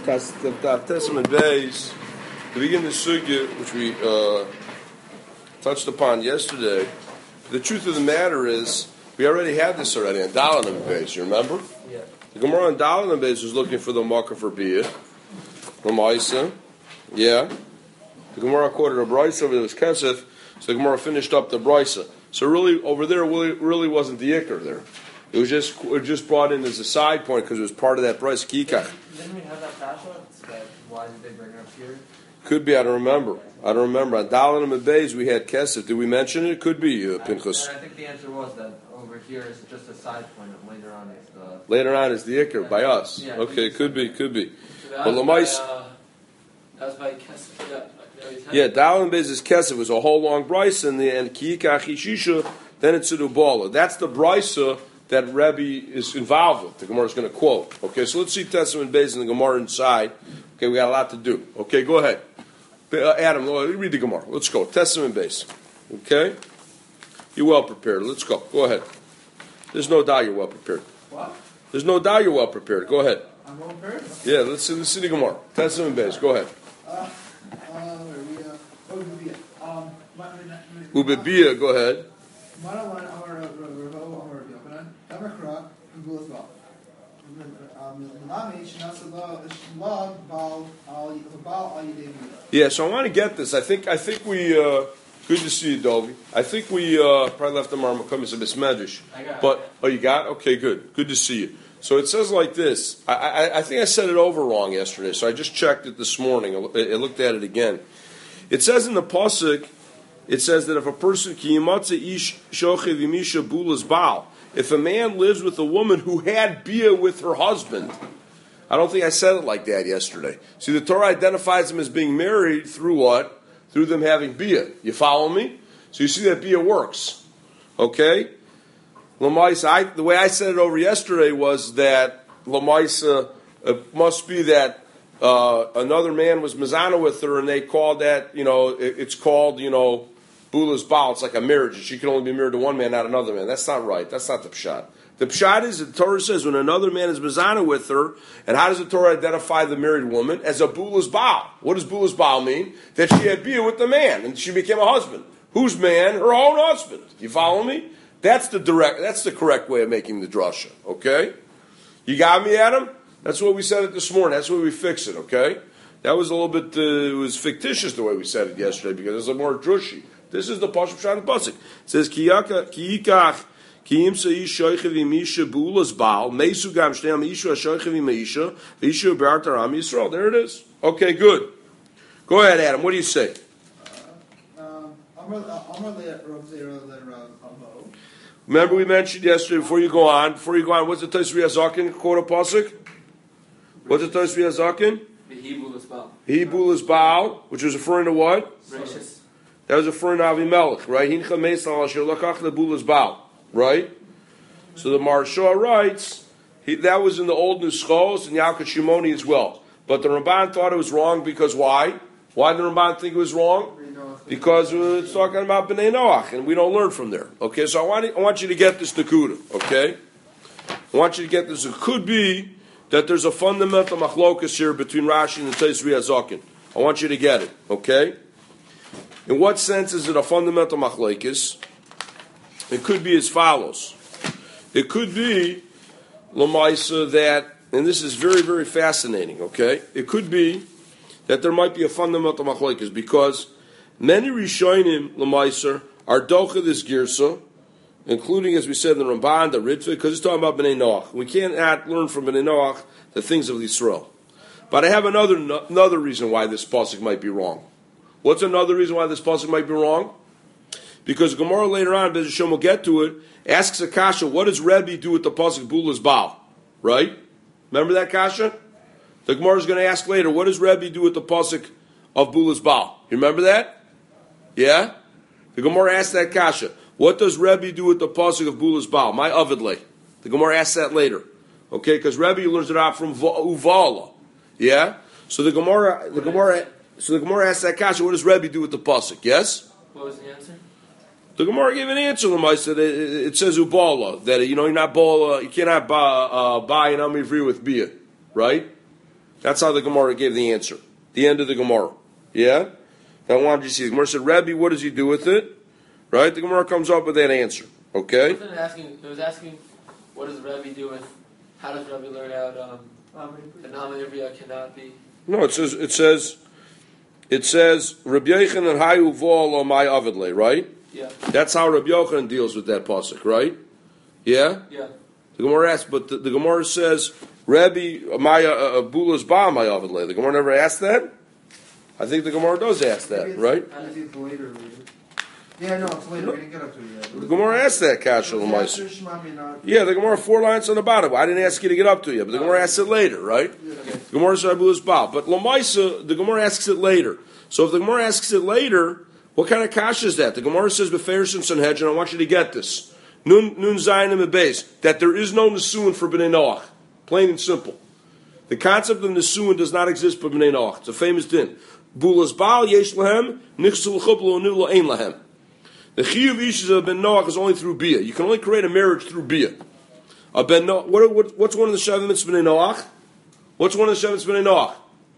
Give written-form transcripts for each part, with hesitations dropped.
Testament Beis, to begin the sugya, which we touched upon yesterday. The truth of the matter is, we already had this already on Dalanim Beis. You remember? Yeah. The Gemara on Dalanim Beis was looking for the Makkah for Biyah, Lamaisa. Yeah. The Gemara quoted a brisa over there was Kesef, so the Gemara finished up the brisa. So really, over there, really wasn't the ikr there. It was just brought in as a side point because it was part of that brisa kikach. Didn't we have that kasha? Why did they bring it up here? Could be. I don't remember. On Dalanim and Beis we had Kesef. Did we mention it? It could be Pinchas. I think the answer was that over here is just a side point, and later on is the. Later on is the ikr by us. Yeah, okay, could be. So But Lamais. That was by Kesef. Yeah, Dalanim Beis is Kesef. It was a whole long brisa, and Kiyikach Ishisha. Then it's Sidubala. That's the brisa that Rebbe is involved with. The Gemara is going to quote. Okay, so let's see Testament Beis and the Gemara inside. Okay, we got a lot to do. Okay, go ahead. Adam, read the Gemara. Let's go. Testament Beis. Okay? You're well prepared. Let's go. Go ahead. There's no doubt you're well prepared. What? There's no doubt you're well prepared. Go ahead. I'm well prepared? Yeah, let's see the Gemara. Testament Beis. Go ahead. Ubebia, go ahead. Yeah, so I want to get this. I think we good to see you, Dovi. I think we probably left the Marmakum as a mismedrash. But you got? Okay, good to see you. So it says like this. I think I said it over wrong yesterday, so I just checked it this morning. I looked at it again. It says in the pasuk, it says that if a person if a man lives with a woman who had bia with her husband, I don't think I said it like that yesterday. See, the Torah identifies them as being married through what? Through them having bia. You follow me? So you see that bia works. Okay? Lamaisa, the way I said it over yesterday was that Lamaisa, it must be that another man was mezana with her, and they called that, it's called, Bula's Baal. It's like a marriage. She can only be married to one man, not another man. That's not right. That's not the pshat. The pshat is, the Torah says, when another man is mezana with her, and how does the Torah identify the married woman? As a Bula's Baal. What does Bula's Baal mean? That she had bia with the man, and she became a husband. Whose man? Her own husband. You follow me? That's the correct way of making the drasha. Okay? You got me, Adam? That's what we said it this morning. That's why we fix it, okay? That was a little bit, it was fictitious the way we said it yesterday, because it's a more drushi. This is the Pashup Shan Pasuk. It says, Kiyikach, Kiyim Sa'i Shoichev Imisha Bulas Baal, Mesu Gam Shneam Isha Shoichev Imisha, Isha Be'artaram Yisrael. There it is. Okay, good. Go ahead, Adam. What do you say? Remember we mentioned yesterday, before you go on, what's the Tosri Azakin quote a Pasuk? What's the Tosri Azakin? The Bulas Baal, which was referring to what? Gracious. That was referring to Avimelech, right? Hincha Meisal Asher Lakach the Bulas Baal, right? So the Maharsha writes, that was in the old Nuschos and Yalkut Shimoni as well. But the Ramban thought it was wrong because why? Why did the Ramban think it was wrong? Because it's talking about Bnei Noach, and we don't learn from there. Okay, so I want you to get this Nakuda, okay? I want you to get this. It could be that there's a fundamental machlokas here between Rashi and the Tosri Azakin. I want you to get it, okay? In what sense is it a fundamental machlokes? It could be as follows. It could be, Lamaisa, that, and this is very, very fascinating, okay? It could be that there might be a fundamental machlokes because many Rishonim, Lamaisa, are docha this girsa, including, as we said in the Ramban, the Ritva, because it's talking about Bnei Noach. We can't learn from Bnei Noach the things of Yisrael. But I have another reason why this pasuk might be wrong. What's another reason why this pasuk might be wrong? Because Gemara later on, Bez Hashem will get to it, asks a kasha, what does Rebbe do with the pasuk Bulas Baal? Right? Remember that kasha? The Gemara is going to ask later, what does Rebbe do with the pasuk of Bulas Baal? You remember that? Yeah? The Gemara asks that kasha. What does Rebbe do with the pasuk of Bulas Baal? My Avidle. The Gemara asks that later. Okay, because Rebbe learns it out from Uvala. Yeah? So the Gemara asks that kasha, what does Rebbe do with the pasuk? Yes? What was the answer? The Gemara gave an answer. It says ubala, that you're not bala, you cannot buy an amivri with bia, right? That's how the Gemara gave the answer. The end of the Gemara. Yeah? Now, why don't you see? The Gemara said, Rebbe, what does he do with it? Right? The Gemara comes up with that answer. Okay? It was asking, what does Rebbe do with, how does Rebbe learn out the Nama Ivriya cannot be? No, it says, Rabbi Yochanan hayu vol my avidle, right? Yeah. That's how Rabbi Yochanan deals with that pasuk, right? Yeah? Yeah. The Gemara asks, but the Gemara says, Rabbi Maya Bulas Ba my avidle. The Gemara never asked that? I think the Gemara does ask that, right? I think it's later. Yeah, no, it's later. We didn't get up to it yet. The Gemara asked that, Kasha L'maisa. Yeah, the Gemara 4 lines on the bottom. I didn't ask you to get up to you, but the Gemara asks it later, right? Okay. The Gemara said Bulas Ba. But L'maisa, the Gemara asks it later. So if the Gemara asks it later, what kind of kasha is that? The Gemara says Beferish and Sanhedrin, I want you to get this. Nun Zayin and Beis, that there is no Nesuin for Bnei Noach. Plain and simple. The concept of Nesuin does not exist for Bnei Noach. It's a famous din. Bulas Baal yesh lahem, nichsul chuplo nula ein lahem. The chiyuv issues of Ben Noach is only through bia. You can only create a marriage through bia. What's one of the seven mitzvahs Bnei Noach? What's one of the seven mitzvahs Bnei Noach?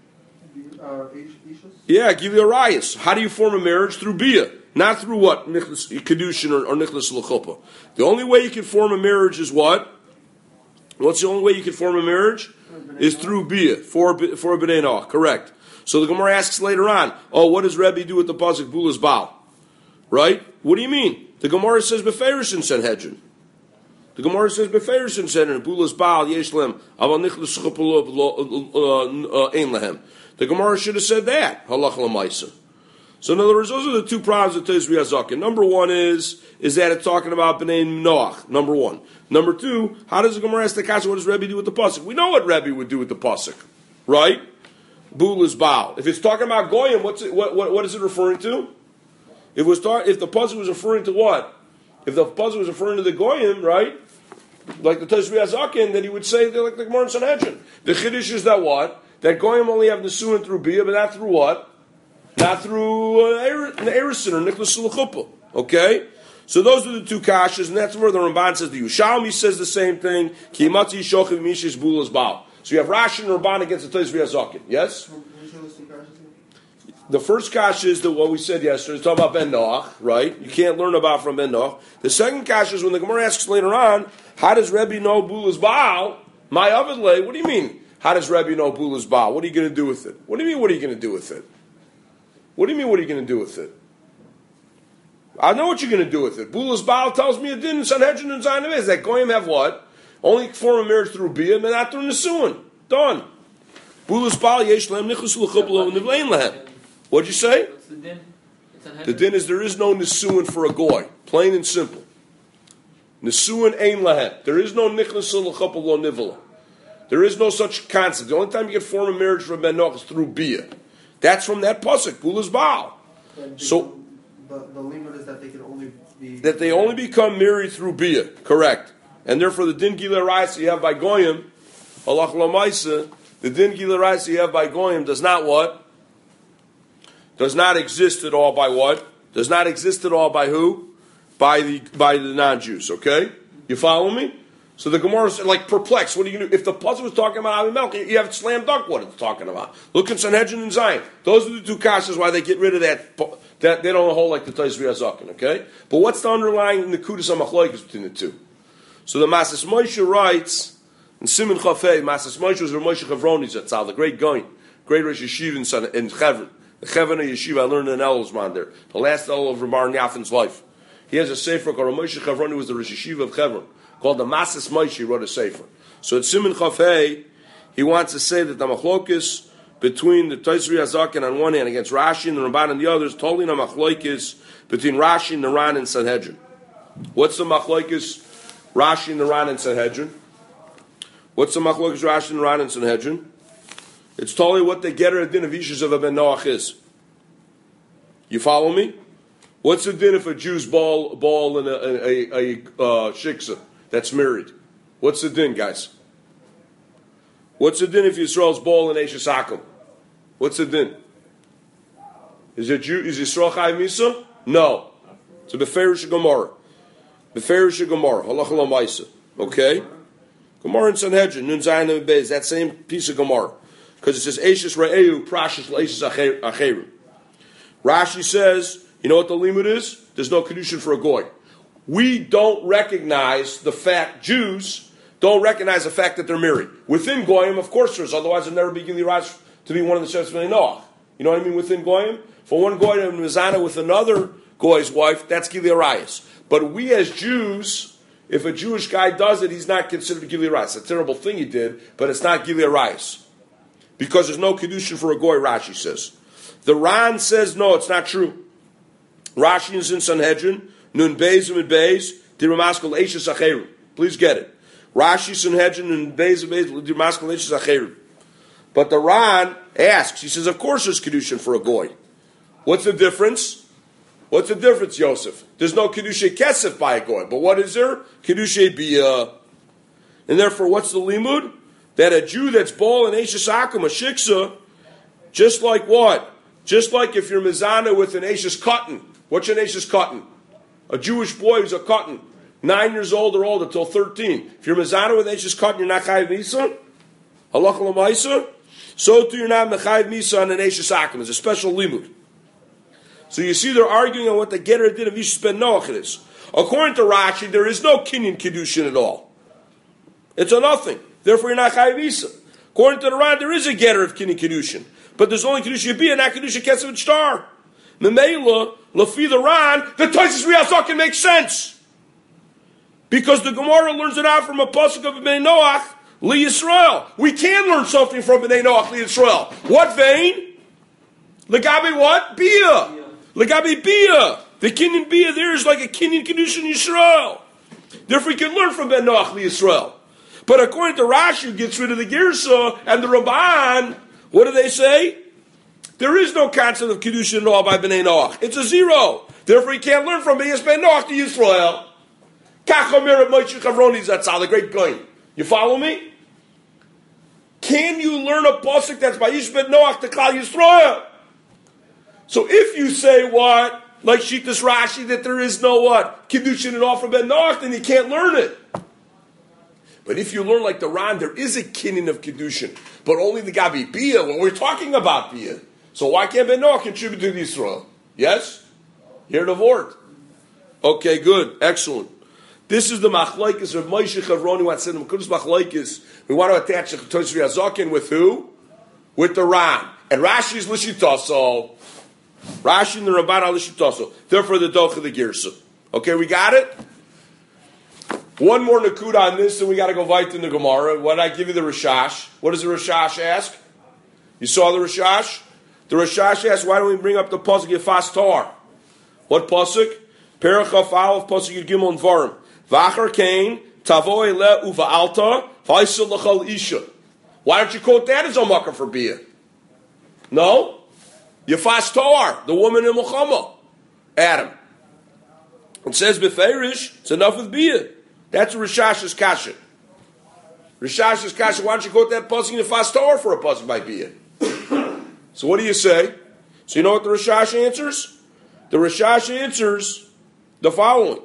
Yeah, give you a rayas. How do you form a marriage? Through bia. Not through what? Kedushin or nichlas l'chuppah. The only way you can form a marriage is what? What's the only way you can form a marriage? Is through bia, for a b'nei Noach. Correct. So the Gemara asks later on, what does Rebbe do with the pasuk Bulas Baal? Right? What do you mean? The Gemara says Beferish and Sanhedrin. The Gemara says Beferish and Sanhedrin. Bulas Baal yesh lehem aval nichlas l'chuppah ein lahem. The Gemara should have said that. Halach l'maisa. So in other words, those are the two problems with Tezri Hazakin. Number one is that it's talking about Bnei Noach. Number one. Number two, how does the Gemara ask the kasha? What does Rebbe do with the pasuk? We know what Rebbe would do with the pasuk, right? Bulas Baal. If it's talking about Goyim, what is it referring to? If the pasuk was referring to what? If the pasuk was referring to the Goyim, right? Like the Tezri Hazakin, then he would say like the Gemara in Sanhedrin. The Chiddush is that what? That Goyim only have Nesuin through Bia, but not through what? Not through Erisin or Nichlas L'chuppah. Okay? So those are the two kashas, and that's where the Ramban says the Yushalmi says the same thing. Ki matzi shochiv mishish bulas baal. So you have Rashi and Ramban against the Tezri Hazakin. Yes? The first kasha is what we said yesterday. It's talking about Ben Noach, right? You can't learn about from Ben Noach. The second kasha is when the Gemara asks later on, how does Rebbe know bulas baal? My avidle, what do you mean? How does Rebbe know Bulas Baal? What are you going to do with it? What do you mean, what are you going to do with it? What do you mean, what are you going to do with it? I know what you're going to do with it. Bulas Baal tells me it didn't. Sanhedrin and Zayin is that Goyim have what? Only form a marriage through Bia, but not through Nesuin. Done. Bulas Baal yesh lehem nichus l'chuppah nivlein lehem. What'd you say? What's the din? The din is there is no Nesuin for a Goy. Plain and simple. Nesuin ein lehem. There is no nichus l'chuppah lo nivla. There is no such concept. The only time you can form a marriage for Ben Noach is through Bia. That's from that pasuk, Bulas Baal. So the limit is that they can only be they only become married through Bia, correct? And therefore, the din gila rais you have by Goyim, halach lamaisa, the din gila rais you have by Goyim does not what? Does not exist at all by what? Does not exist at all by who? By the non-Jews. Okay, you follow me? So the Gemara is like perplexed. What are you going to do? If the pasuk was talking about Avimelech, you have slam dunk what it's talking about. Look in Sanhedrin and Zayin. Those are the two kashas why they get rid of that they don't hold like the Tezri Hazakin, okay? But what's the underlying Nekudas HaMachloekes between the two? So the Masas Moshe writes, in Siman Chafei, Masas Moshe was Moshe Chavroni Zatzal, the great Goin, great Rosh Yeshiva in Chevron. The Chevron Yeshiva, I learned in Elosman there. The last El of Ramar Yafin's life. He has a sefer called Moshe Chavroni, was the Rosh Yeshiva of Chevron, called the Masas Moshe. He wrote a sefer. So at Siman Chafei, he wants to say that the Machlokes between the Tezri Hazakin on one hand against Rashi and the Ramban and the others, totally no Machlokes between Rashi and the Ran and Sanhedrin. What's the Machlokes Rashi and the Ran and Sanhedrin? What's the Machlokes Rashi and the Ran and Sanhedrin? It's totally what the Getter din of Ishus of a Ben Noach is. You follow me? What's the din if a Jew's ball in a shiksa that's married? What's the din, guys? What's the din if Yisrael's ball in Eishes Hakel? What's the din? Is Yisrael Chayiv Misa? No. It's a Beferish Gemara. Beferish Gemara. Halach l'maisa. Okay? Gemara in Sanhedrin, Nun Zayin and Beis, that same piece of Gemara. because it says Eishes Re'eu Prashis L'Eishes Acheru. Rashi says, you know what the limud is? There's no kedushin for a goy. We don't recognize the fact, Jews don't recognize the fact that they're married. Within goyim, of course there is, otherwise it'll never be Gili Rash to be one of the Shevs B'nai Noach. You know what I mean within goyim? For one goy to mizana with another goy's wife, that's Gili Arayis. But we as Jews, if a Jewish guy does it, he's not considered Gili Arayis. It's a terrible thing he did, but it's not Gili Arayis. Because there's no kedushin for a goy, Rashi says. The Ran says, no, it's not true. Rashi is in Sanhedrin, Nun Beis and Beis, Diramaskal Eishes Acheru. Please get it. Rashi, Sanhedrin, Nun Beis and Beis, Diramaskal Eishes Acheru. But the Ran asks, he says, of course there's kedushin for a goy. What's the difference? What's the difference, Yosef? There's no kedushin kesef by a goy, but what is there? Kedushin biyah. And therefore, what's the limud? That a Jew that's bol and Eishes Akum, a shiksa, just like what? Just like if you're mizana with an Eishes Katan. What's an Eishes Katan? A Jewish boy who's a Katan. 9 years old or older till 13. If you're mizana with Eishes Katan, you're not chayiv misa. Halacha l'maisa. So too you're not mechayiv misa on an Eishes Akum. It's a special limud. So you see they're arguing on what the getter did of Yishus ben Noach is. According to Rashi, there is no kinyan kedushin at all. It's a nothing. Therefore you're not chayiv misa. According to the Ran, there is a getter of kinyan kedushin. But there's only kedushin biyah, not kedushin kesef shtar. Memela, lafi the Ran, the Tosfos Riazok makes sense. Because the Gemara learns it out from a pasuk of Bnei Noach, Li Yisrael. We can learn something from Bnei Noach, Li Yisrael. What vein? Legabi what? Biyah. Legabi biyah. The kinyan biyah there is like a kinyan kedushin Yisrael. Therefore, we can learn from Ben Noach, Li Yisrael. But according to Rashi, who gets rid of the Girsa and the Ramban, what do they say? There is no concept of kedushin at all by Bnei Noach. It's a zero. Therefore, you can't learn from Ben Noach to Yisrael. Kachomer Moshe Chavroni Zatzal, the great Goin. You follow me? Can you learn a pasuk that's by Ben Noach to Klal Yisrael? So if you say what, like Shitas Rashi, that there is no what kedushin at all from Ben Noach, then you can't learn it. But if you learn like the Ran, there is a kinyan of kedushin, but only the Gabi Biyah when we're talking about Biyah. So why can't Ben Noach contribute to the Yisrael? Yes? Hear the word. Okay, good. Excellent. This is the machlokes of Moshe Chavroni. What said the machlokes? We want to attach the Tosfos Riazok with who? With the Ran. And Rashi is Lishitaso. Rashi and the Ramban are Lishitaso. Therefore, the Doch of the Girsa. Okay, we got it? One more nakuda on this, and we got to go right in the Gemara. When I give you the Rashash, what does the Rashash ask? You saw the Rashash? The Rashash asks, why don't we bring up the pasuk Yefas Tar? What pasuk? Perachaf Aleph pasuk Gimel and Varim. V'achar Kain Tavo Ele Uva Alta V'Aisel L'Chol Isha. Why don't you quote that as a makkah for Biyah? No, Yefas Tar, the woman in Muhammad, Adam. It says Beferish. It's enough with Biyah. That's Rishash's kasha. Rishash's kasha. Why don't you quote that pasuk in Yefas Tar for a pasuk by Biyah? So what do you say? So you know what the Rishash answers? The Rishash answers the following.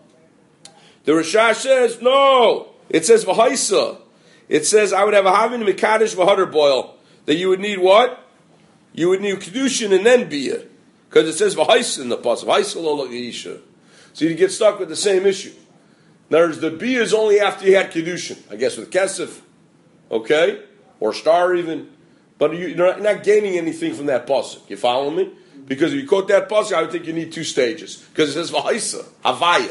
The Rishash says, no. It says V'haisa. It says, I would have a Havin Mekadesh V'hadar boil. That you would need what? You would need Kedushin and then Biyah. Because it says V'haisa in the pasuk. V'haisa lo l'isha. So you get stuck with the same issue. In other words, the Biyah is only after you had Kedushin. I guess with Kesef. Okay? Or Star even. But you're not gaining anything from that pasuk. You follow me? Because if you quote that pasuk, I would think you need two stages. Because it says V'haisa, Havaya.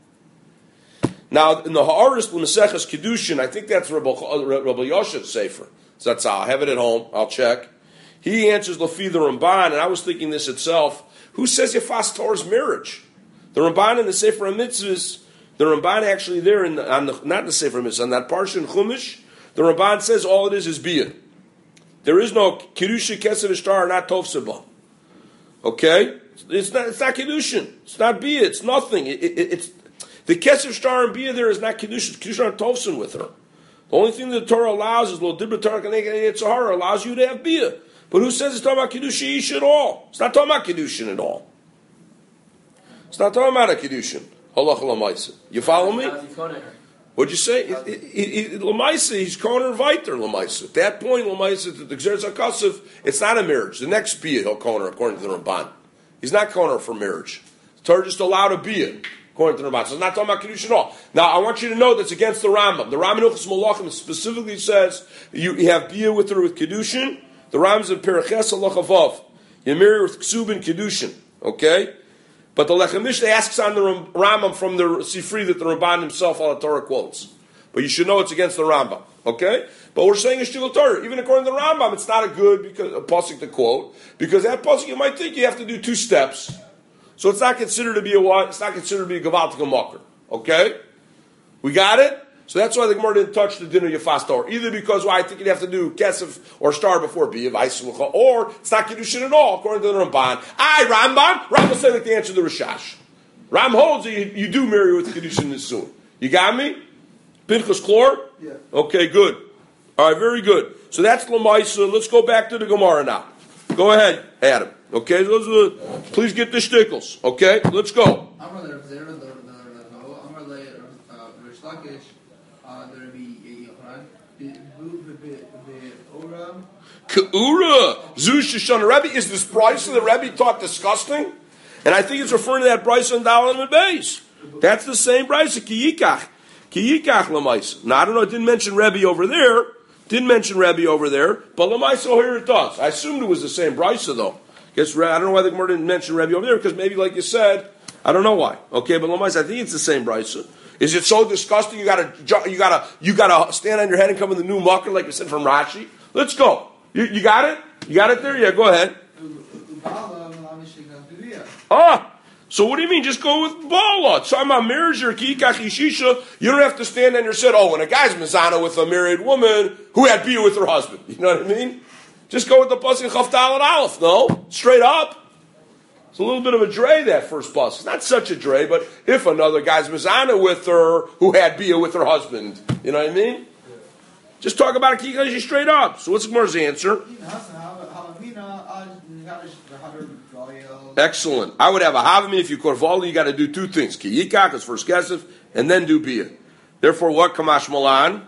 Now, in the Ha'aris L'Maseches Kedushin, I think that's Rabbi Yosef's Sefer. So that's I'll have it at home. I'll check. He answers Lafi the Ramban, and I was thinking this itself. Who says Yefas Torah's marriage? The Ramban in the Sefer HaMitzvahs, the Ramban actually there, not in the Sefer HaMitzvahs, on that Parsha in Chumash, the Ramban says all it is Biyah. There is no Kedusha Kesef Shtar, not Tovseba. Okay? It's not Kedushin. It's not Biyah. It's nothing. It's the Kesef Shtar and Biyah there is not Kedushin. Kedushin are Tovsin with her. The only thing that the Torah allows is Lo Dibra Torah Kanei Yitzhahara allows you to have Biyah. But who says it's talking about Kedusha Ish at all? It's not talking about Kedushin at all. It's not talking about a Kedushin. You follow me? What'd you say? Lamaisa, he's koner weiter Lamaisa. At that point, Lamaisa, the Gzeres HaKasif, it's not a marriage. The next bia he'll koner according to the Ramban. He's not koner for marriage. The Torah just allowed a bia according to the Ramban. So it's not talking about Kedushin at all. Now, I want you to know that's against the Rambam. The Rambam Hilchos Malachim specifically says you have bia with Kedushin. The Rambam's in Periches Halacha Vav. You marry with Ksubin Kedushin. Okay? But the Lechem Mishnah asks on the Rambam from the Sifri that the Ramban himself on the Torah quotes. But you should know it's against the Rambam. Okay? But we're saying it's Shtigul Torah. Even according to the Rambam, it's not a pasuk to quote. Because that pasuk, you might think you have to do 2 steps. So it's not considered to be a what? It's not considered to be a Gavaltik Makar. Okay? We got it? So that's why the Gemara didn't touch the dinner Yafas Torah. Either because I think you'd have to do Kesef or Star before Biyav, or it's not Kedushin at all, according to the Ramban. Rambam said like the answer to the Rishash. Ram holds that you do marry with Kedushin soon. You got me? Pinchas Klor? Yeah. Okay, good. All right, very good. So that's Lamaisa. Let's go back to the Gemara now. Go ahead, Adam. Okay, please get the shtickles. Okay, let's go. Ke'ura, Zush Shoshana Rebbe, is this Bryson that Rebbe taught disgusting? And I think it's referring to that Bryson Dalan and Beis. That's the same Bryson, Kiyikach Lamaisa. Now I don't know, it didn't mention Rebbe over there, but Lamaisa here it does. I assumed it was the same Bryson though. I don't know why the Gemara didn't mention Rebbe over there, because maybe like you said, I don't know why. Okay, but Lamaisa, I think it's the same Bryson. Is it so disgusting you gotta stand on your head and come in the new mucker like we said from Rashi? Let's go. You got it? You got it there? Yeah, go ahead. So what do you mean? Just go with Bala. It's talking about marriage or Kikach Yishisha. You don't have to stand on your head. Oh, when a guy's Mizana with a married woman who had Bia with her husband. You know what I mean? Just go with the Pasuk Chavtal and Aleph. No? Straight up. It's a little bit of a dray, that first bus. It's not such a dray, but if another guy's Mizana with her who had Bia with her husband. You know what I mean? Just talk about a Kikashi straight up. So what's Gemara's answer? Excellent. I would have a Havami if you korvali. You got to do 2 things. Kiyikach is first kesef, and then do bia. Therefore, what Kamash Malan?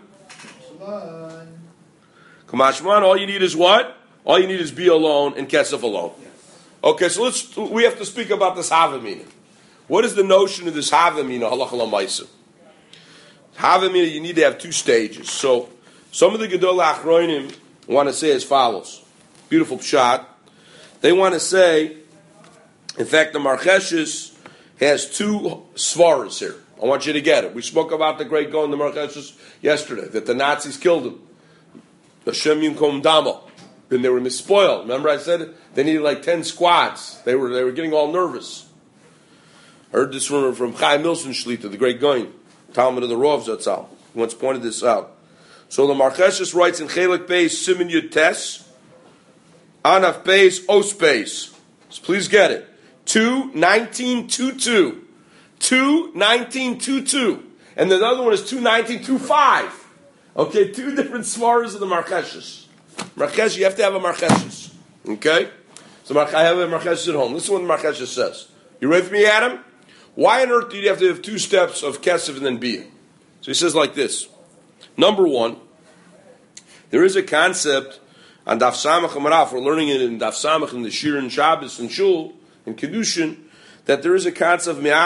Kamash Malan. All you need is what? All you need is bia alone and kesef alone. Okay, so we have to speak about this Havamina. What is the notion of this Havamina? Halacha l'maisa. Havamina, you need to have 2 stages. So some of the Gedol Achronim want to say as follows. Beautiful pshat. They want to say, in fact, the Marcheshis has 2 svaras here. I want you to get it. We spoke about the great Gaon, the Marcheshis, yesterday, that the Nazis killed him. Hashem Yinkom Damo. Then they were misspoiled. Remember I said they needed like 10 squads. They were getting all nervous. I heard this from Chaim Milson Shlita, the great Gaon, Talmud of the Rov Zatzal. He once pointed this out. So the Marcheshis writes in Chelik Beis Siman Yud Tes, Anaf Beis Os Beis. So please get it. 2:19:22. 2:19:22. And the other one is 2:19:25. Okay, 2 different svaras of the Marcheshis. Marchesh, you have to have a Marcheshis. Okay? So I have a Marcheshis at home. Listen to what the Marcheshis says. You ready for me, Adam? Why on earth do you have to have 2 steps of Kesef and then Bia? So he says like this. Number 1, there is a concept on Daf Samach Amaraf, we're learning it in Daf Samach in the Shir and Shabbos and Shul, in Kedushin, that there is a concept of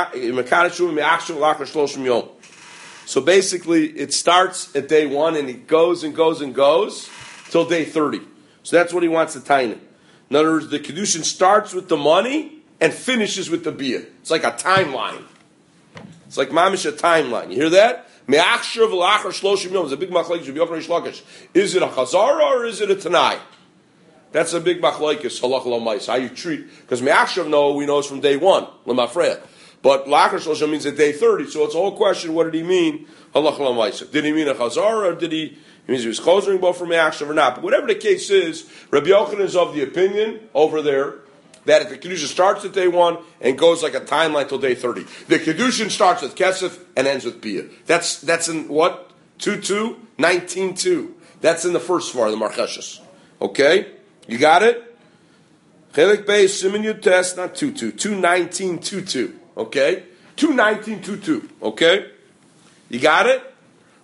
So basically, it starts at day 1 and it goes and goes and goes till day 30. So that's what he wants to tie in. In other words, the Kedushin starts with the money and finishes with the Bia. It's like a timeline. It's like mamish a timeline. You hear that? It's a big machlekes. Is it a chazara or is it a tanai? That's a big machlekes. Halach l'mais. How you treat? Because me'achshav we know it's from day 1. L'mafreya. But lachar shloshim means at day 30. So it's a whole question. What did he mean? Halach l'mais. Did he mean a chazara or did he? It means he was chosering both from me'achshav or not. But whatever the case is, Rabbi Yochanan is of the opinion over there that if the Kedushin starts at day 1 and goes like a timeline till day 30. The Kedushin starts with Kesef and ends with Bia. That's in what? 2:19:2. That's in the first svar, the Marcheshis. Okay? You got it? Chelik Beis, Siman Yud Tes, not 2:2. 2:19:22. Okay? 2:19:22. Okay? You got it?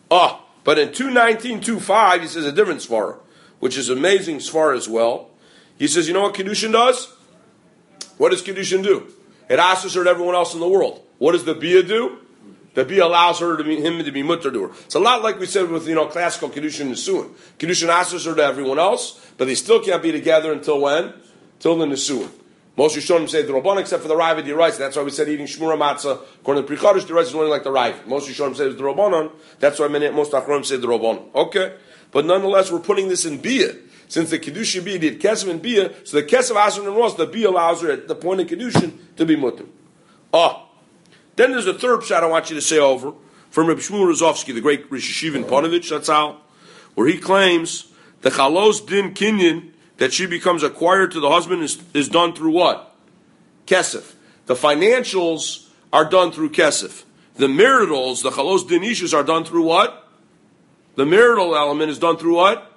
But in 2:19:2:5 he says a different svara, which is amazing svara as well. He says, you know what Kedushin does? What does Kedushin do? It asks her to everyone else in the world. What does the Bia do? The Bia allows him to be mutter to her. It's a lot like we said with classical Kedushin and Nisuin. Kedushin asks her to everyone else, but they still can't be together until when? Till the Nisuin. Most Rishonim say the Rabban, except for the Rav D'Oraisa. That's why we said eating Shmura Matzah. According to the Pri Chadash, D'Oraisa is only like the Rav. Most Rishonim say it's the Rabbanon. That's why most Achronim say the Rabbanon. Okay? But nonetheless, we're putting this in Bia. Since the Kedushin Bia did Kesef and Bia, so the Kesef Asr and Ross, the Bia allows her at the point of Kedushin to be mutter. Then there's a third shot I want you to say over from Reb Shmuel Rozovsky, the great Rosh Yeshiva in Ponevezh, that's how, where he claims the Chalos Din Kinyan, that she becomes acquired to the husband, is done through what? Kesef. The financials are done through Kesef. The maritals, the Chalos Din Ishus, are done through what? The marital element is done through what?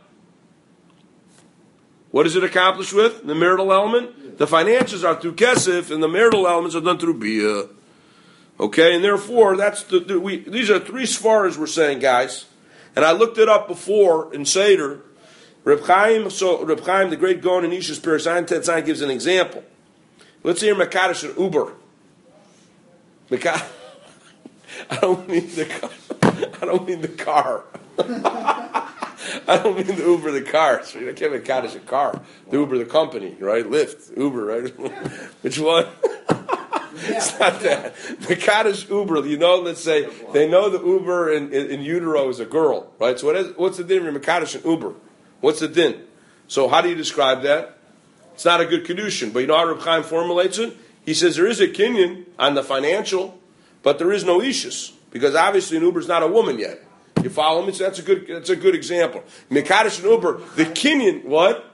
What is it accomplished with? The marital element? The financials are through Kesef, and the marital elements are done through Bia. Okay, and therefore, these are three svaras we're saying, guys. And I looked it up before in Seder. Reb Chaim, the great Gaon in Ishus Perik Zayin Tet Zayin gives an example. Let's hear Mekadosh and Uber. I don't mean the car. I don't mean the car. I don't mean the Uber, the car. So you can't Mekadosh a car. The Uber, the company, right? Lyft, Uber, right? Which one? It's not that. Mekadosh Uber, let's say, they know the Uber in utero is a girl, right? So what's the difference between Mekadosh and Uber? What's the din? So how do you describe that? It's not a good Kedushin, but you know how Reb Chaim formulates it? He says there is a kinyan on the financial, but there is no ishus, because obviously an Uber is not a woman yet. You follow me? So that's a good example. Mekadosh and Uber, the kinyan, what?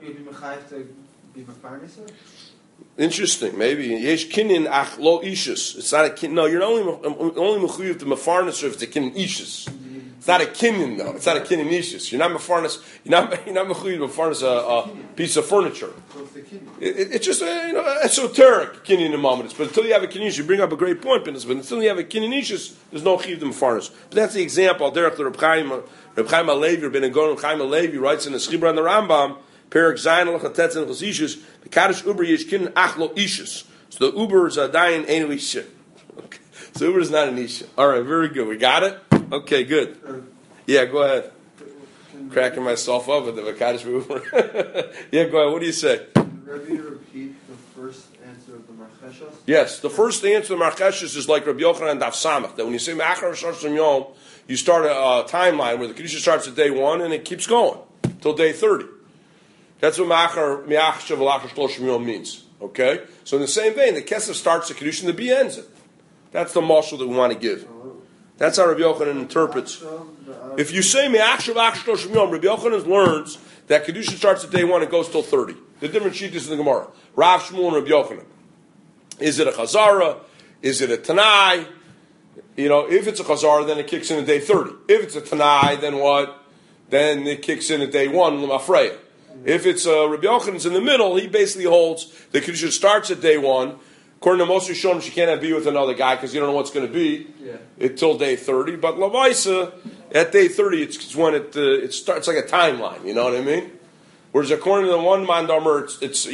Interesting, maybe. Yesh kinyan ach lo ishus. It's not a kinyan. No, you're only mechuyev to mefarnas if it's a kinyan ishus. It's not a kinyan though. It's not a kinyan ishus. You're not mefarnas. You're not mechuyev to mefarnas a piece of furniture. It's just esoteric kinyan imamanis. But until you have a kinyan ishus, you bring up a great point, but until you have a kinyan ishus, there's no chiv to mefarnas. But that's the example. Derech the Reb Chaim Alevi, Rabbeinu Gaon Reb Chaim Alevi writes in the Schibra and the Rambam. Perik Zayin Alachatetz and Chazishus, the Kaddish Uber Yishkin Achlo Ishus. So the Uber is a dying Enu Isha. Okay. So Uber is not an Isha. All right, very good. We got it? Okay, good. Yeah, go ahead. Cracking myself up with the Kaddish Uber. Yeah, go ahead. What do you say? Can Rabbi repeat the first answer of the Marcheshas? Yes, the first answer of the Marcheshas is like Rabbi Yochanan and Daf Samach. That when you say Ma'achar Shar Yom, you start a timeline where the Kedusha starts at day 1 and it keeps going till day 30. That's what Ma'achar Shavalacher Shloshim Yom means. Okay? So in the same vein, the Kesef starts the Kedushin and the Bia ends it. That's the mashal that we want to give. That's how Rabbi Yochanan interprets. If you say Me'ach Shavalacher Shloshim Yom, Rabbi Yochanan learns that Kedushin starts at day 1 and goes till 30. The different sheet is in the Gemara. Rav Shmuel and Rabbi Yochanan. Is it a Chazara? Is it a Tanai? If it's a Chazara, then it kicks in at day 30. If it's a Tanai, then what? Then it kicks in at day 1, L'mafreya. If it's Rabbi Yochanan's in the middle, he basically holds the Kedusha starts at day 1. According to most Rishonim, she can't be with another guy because you don't know what's going to be until day 30. But Lavaisa, at day 30, it's when it starts like a timeline. You know what I mean? Whereas according to the one Mandamer,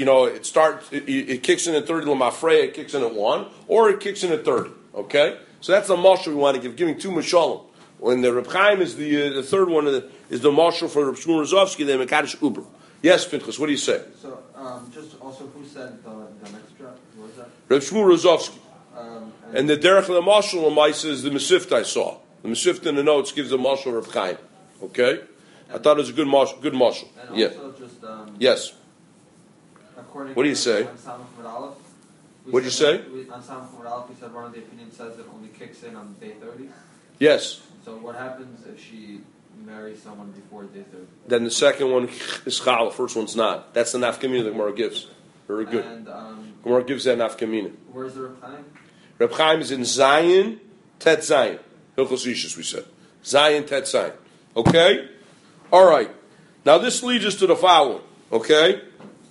it kicks in at 30 Lamafreya, it kicks in at 1, or it kicks in at 30. Okay, so that's the mashal we want to give, giving 2 mashalim. When the Reb Chaim is the third one is the mashal for Reb Shmuel Rozovsky, the Mekadosh Uber. Yes, Pinchas, what do you say? So, just also, who said the next drop? What was that? Reb Shmuel Rozovsky. And the Derech the Mashal Lamaisa is the Mesifta I saw. The Mesifta in the notes gives the Mashal Reb Chaim. Okay? I thought it was a good Mashal. Good Mashal. And yeah. also just, yes. What do you say? What did you say? On Samachud Aleph, we said one of the opinions says it only kicks in on day 30. Yes. So what happens if she marries someone before day 30? Then the second one is Chal, the first one's not. That's the Nafkamina the Gemara gives. Very good. And Gemara gives that Nafkamina. Where's the Reb Chaim? Reb Chaim is in Zayin, Tet Zayin. Hilchos Ishus, we said. Zayin, Tet Zayin. Okay? All right. Now this leads us to the following. Okay?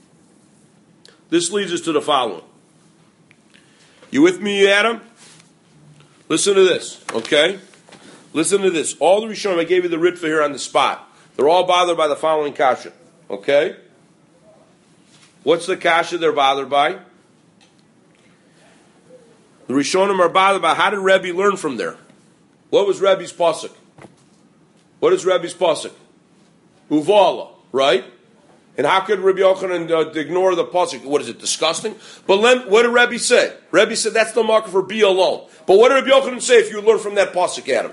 This leads us to the following. You with me, Adam? Listen to this. Okay? Listen to this. All the Rishonim, I gave you the Ritva here on the spot. They're all bothered by the following kasha. Okay? What's the kasha they're bothered by? The Rishonim are bothered by how did Rebbe learn from there? What was Rebbe's pasuk? What is Rebbe's pasuk? Uvala, right? And how could Rabbi Yochanan ignore the pasuk? What is it, disgusting? But what did Rebbe say? Rebbe said that's the marker for be alone. But what did Rabbi Yochanan say if you learn from that pasuk, Adam?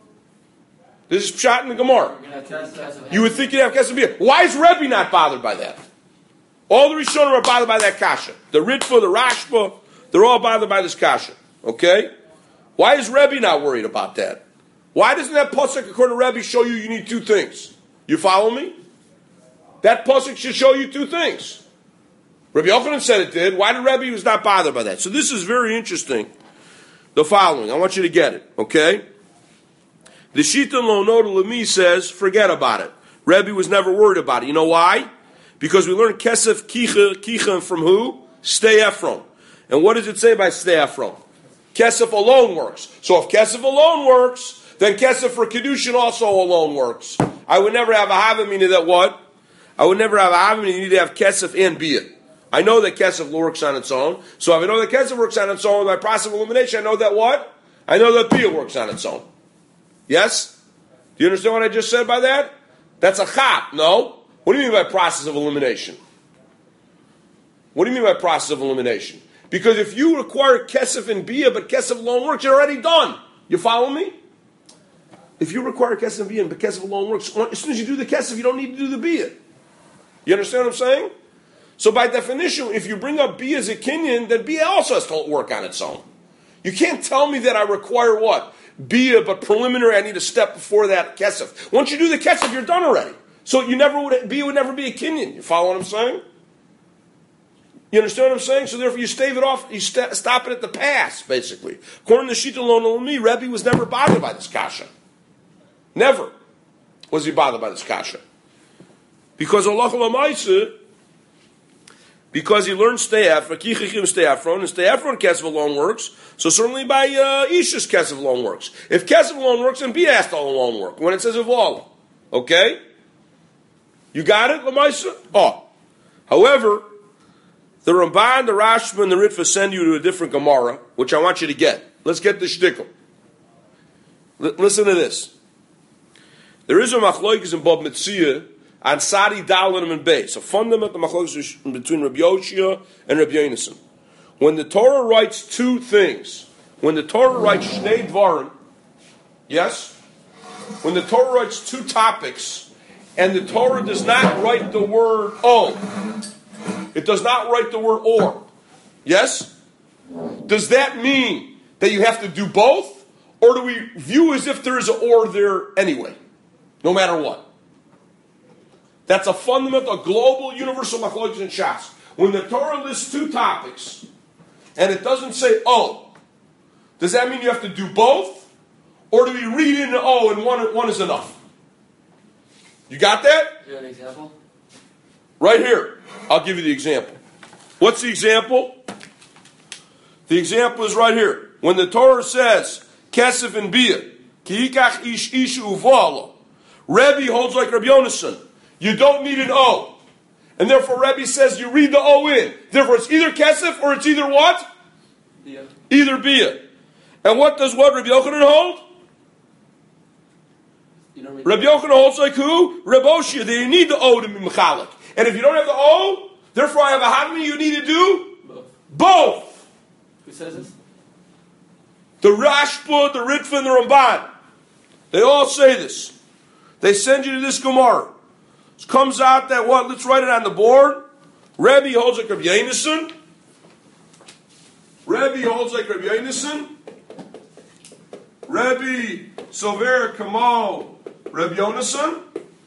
This is Pshat in the Gemara. You would think you'd have Kesef Bia. Why is Rebbe not bothered by that? All the Rishonim are bothered by that kasha. The Ritva, the Rashba, they're all bothered by this kasha. Okay? Why is Rebbe not worried about that? Why doesn't that pasuk, according to Rebbe, show you need two things? You follow me? That pasuk should show you two things. Rabbi Yochanan said it did. Why did Rebbe was not bothered by that? So this is very interesting. The following. I want you to get it. Okay? The Shita Lo Noda Lemi says, forget about it. Rebbe was never worried about it. You know why? Because we learned Kesef Kicha from who? Stay Ephron. And what does it say by Stay Ephron? Kesef alone works. So if Kesef alone works, then Kesef for Kedushin also alone works. I would never have a Havamina that what? I would never have a Havamina. You need to have Kesef and Bia. I know that Kesef works on its own. So if I know that Kesef works on its own, by process of elimination, I know that what? I know that Bia works on its own. Yes? Do you understand what I just said by that? That's a chap, no? What do you mean by process of elimination? What do you mean by process of elimination? Because if you require Kesef and Bia, but Kesef alone works, you're already done. You follow me? If you require Kesef and Bia, but Kesef alone works, as soon as you do the Kesef, you don't need to do the Bia. You understand what I'm saying? So by definition, if you bring up Bia as a Kinyan, then Bia also has to work on its own. You can't tell me that I require what? Bia, but preliminary, I need a step before that Kesef. Once you do the Kesef, you're done already. So Bia would never be a Kinyan. You follow what I'm saying? You understand what I'm saying? So therefore you stave it off, you stop it at the pass, basically. According to Shita Lo Noda, Rebbe was never bothered by this kasha. Never was he bothered by this kasha. Because Allah L'maisa, because he learned Steyaf, Akichichim Steyafron, and Steyafron Kesef alone works, so certainly by Isha's Kesef alone works. If Kesef alone works, then Bia has to alone work, when it says Evala. Okay? You got it, L'maisa? Oh. However, the Ramban, the Rashba, and the Ritva send you to a different Gemara, which I want you to get. Let's get the shtickle. Listen to this. There is a machlokes in Bab Metzia on Sadi Dalim and Beis, a fundamental machlokes between Rabbi Yoshia and Rabbi Yonason. When the Torah writes two things, when the Torah writes Shnei Dvarim, yes? When the Torah writes two topics, and the Torah does not write the word O, it does not write the word or. Yes? Does that mean that you have to do both? Or do we view as if there is an or there anyway? No matter what. That's a fundamental, global, universal machlokes in Shas. When the Torah lists two topics, and it doesn't say O, does that mean you have to do both? Or do we read in the O and one is enough? You got that? You have an example? Right here. I'll give you the example. What's the example? The example is right here. When the Torah says, Kesef and Bia, Ki yikach ish uvala, Rebbe holds like Rabbi Yonason. You don't need an O. And therefore Rebbe says you read the O in. Therefore it's either Kesef or it's either what? Bia. Either Bia. And what does Rabbi Yochanan hold? Rabbi Yochanan holds like who? Reb Oshia. They need the O to be mechalik. And if you don't have the O, therefore I have a havamina, you need to do both. Who says this? The Rashba, the Ritva, and the Ramban. They all say this. They send you to this Gemara. It comes out that what? Let's write it on the board. Rebbe holds like Rabbi Yonason. Rebbe holds like Rabbi Yonason. Rebbe Sover Kamo Rabbi Yonason.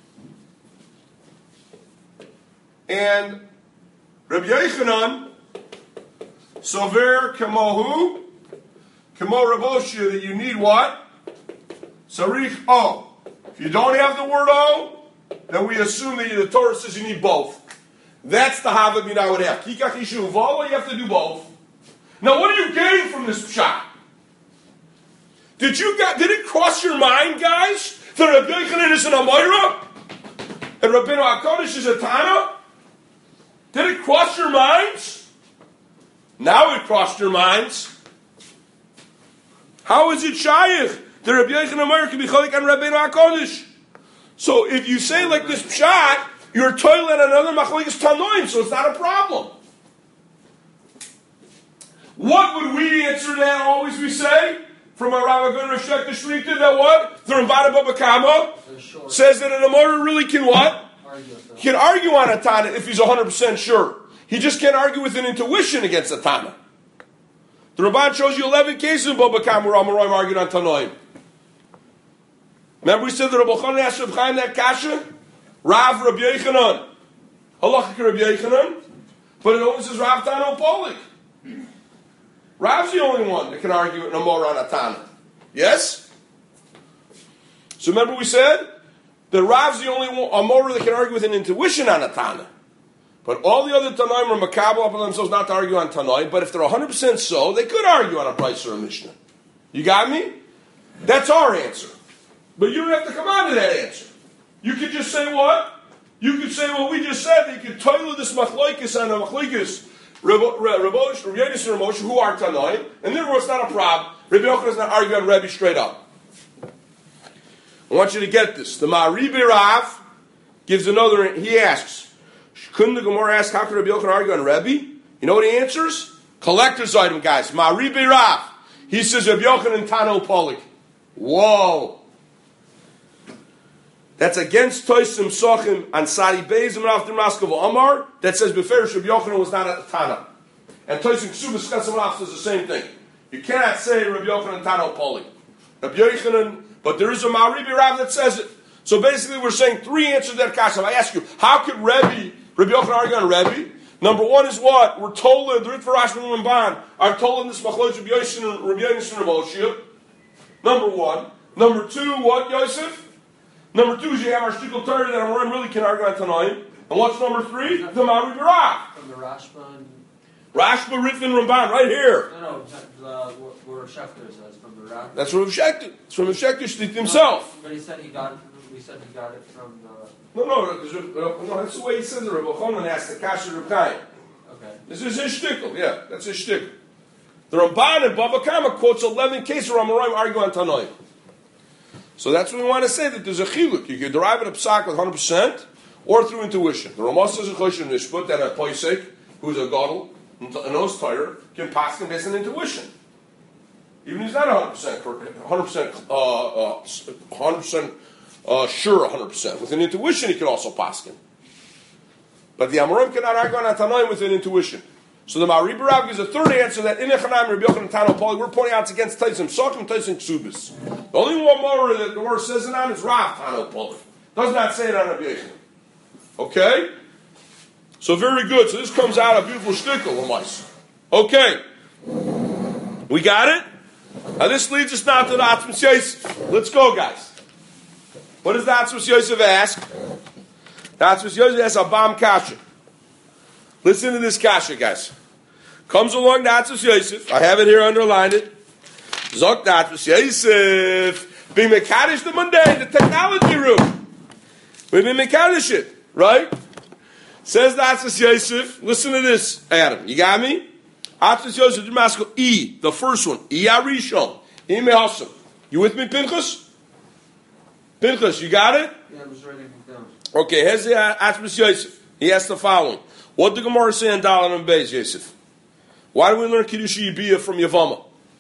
And Rabbi Yochanan Sover Kamohu Kamo Raboshia, that you need what? Sarich O. If you don't have the word O, then we assume that the Torah says you need both. That's the Havamina I would have. Kikach Ishu Uvala, you have to do both. Now what do you gain from this pshat? Did it cross your mind, guys, that Rabbi Yochanan is an Amoira and Rabbeinu HaKodesh is a Tana? Did it cross your minds? Now it crossed your minds. How is it Shaykh? The Rabbi Yochanan Amoira can be Cholik on Rabbeinu HaKodesh. So if you say like this Pshat, you're toilet another Machlokes Tanoim, so it's not a problem. What would we answer that always we say? From our Rav Agun Rishek the Shrita, that what? The Ramban Baba Kama says that an Amora really can what? He can argue on a Tana if he's 100% sure. He just can't argue with an intuition against a Tana. The Ramban shows you 11 cases in Baba Kama where Amoraim argued on Tanoim. Remember we said that Rabbi Chanan asked Rabbi Chaim that kasha? Rav Rabbi Yochanan. Halachic Rabbi Yochanan. But it only says Rav Tano Polik. Rav's the only one that can argue an Amora on a Tana. Yes? So remember we said that Rav's the only one, Amora that can argue with an intuition on a Tana. But all the other Tanoim are makabel upon themselves not to argue on Tanoim, but if they're 100% so, they could argue on a Price or a Mishnah. You got me? That's our answer. But you don't have to come on to that answer. You could just say what? You could say what we just said. You could toilet this Machlokes on a Machlokes Rabosh, Rabbi Yonis and Ramosha, who are Tanoim, and therefore it's not a problem. Rabbi Yochanan is not arguing on Rebbe straight up. I want you to get this. The Ma'aribi Rav gives another, he asks, couldn't the Gemara ask, how could Rabbi Yochanan argue on Rebbe? You know what he answers? Collector's item, guys. Ma'aribi Rav. He says, Rabbi Yochanan Tano Polik. Whoa. That's against Toisim Sochim and Sadi Beizim after Maskov Omar that says Beferish Rabbi Yochanan was not a Tana. And Toisim Ksubas Chesamaf says the same thing. You cannot say Rabbi Yochanan Tano Poli. Rabbi Yochanan, but there is a Ma'aribi Rav that says it. So basically we're saying three answers to that question. I ask you, how could Rabbi Yochanan argue on Rebbe? Number one is what? We're told in the Ritva Rashman and Ramban are told in this Machlokes Rabbi Yonis and Rav. Number one. Number two, what, Yosef? Number two is you have our shtickle Torah that Amorim really can argue on Tanoim. And what's number three? The Ma'aribi Rav. From the Rashba. Rashba, Ritva, and Ramban, right here. No, where Schechter says from the Rashba. That's from Rav Schechter. It's from Rav Schechter Shtita himself. But he said he got it. We said he got it from the. No, that's the way he says it. Rabbi Chonon asked the Kasher Reb Chaim. Okay. This is his shtickle. Yeah, that's his shtickle. The Ramban and Bava Kama quotes 11 cases where Amoraim argue on Tanoim. So that's what we want to say, that there's a chiluk. You can derive it a psak with 100% or through intuition. The Ramah says a choshen nishput that a poisek, who's a gadol, and knows Torah, can pass him based on intuition. Even if he's not 100% correct, 100% sure 100%. With an intuition, he can also pass him. But the Amorim cannot argue on Tanoim with an intuition. So the Ma'aribi Rav gives a third answer that in Echanaim Rabbi Yochanan Tano Poli, we're pointing out it's against Taisim Sokim, Taisim Ksubis. The only one more that the word says it on is Rav Tano Poli. Does not say it on Rabbi Yochanan. Okay? So very good. So this comes out a beautiful shtickle of mice. Okay. We got it? Now this leads us now to the Atzmas Yosef. Let's go, guys. What does the Atzmas Yosef ask? The Atzmas Yosef asks a Bam Kasha. Listen to this kasha, guys. Comes along the Atzmas Yosef. I have it here underlined it. Zok the Atzmas Yosef. Be Mekadosh the mundane, the technology room. We be Mekadosh it, right? Says the Atzmas Yosef. Listen to this, Adam. You got me? Atzmas Yosef Damascus E, the first one. E Arishon. E Mehasim. You with me, Pinchas? Pinchas, you got it? Yeah, I was writing it down. Okay, here's the Atzmas Yosef. He asks the following. What did the Gemara say in Dalan and Beis, Yosef? Why do we learn Kiddush Yibiyah from Yavama?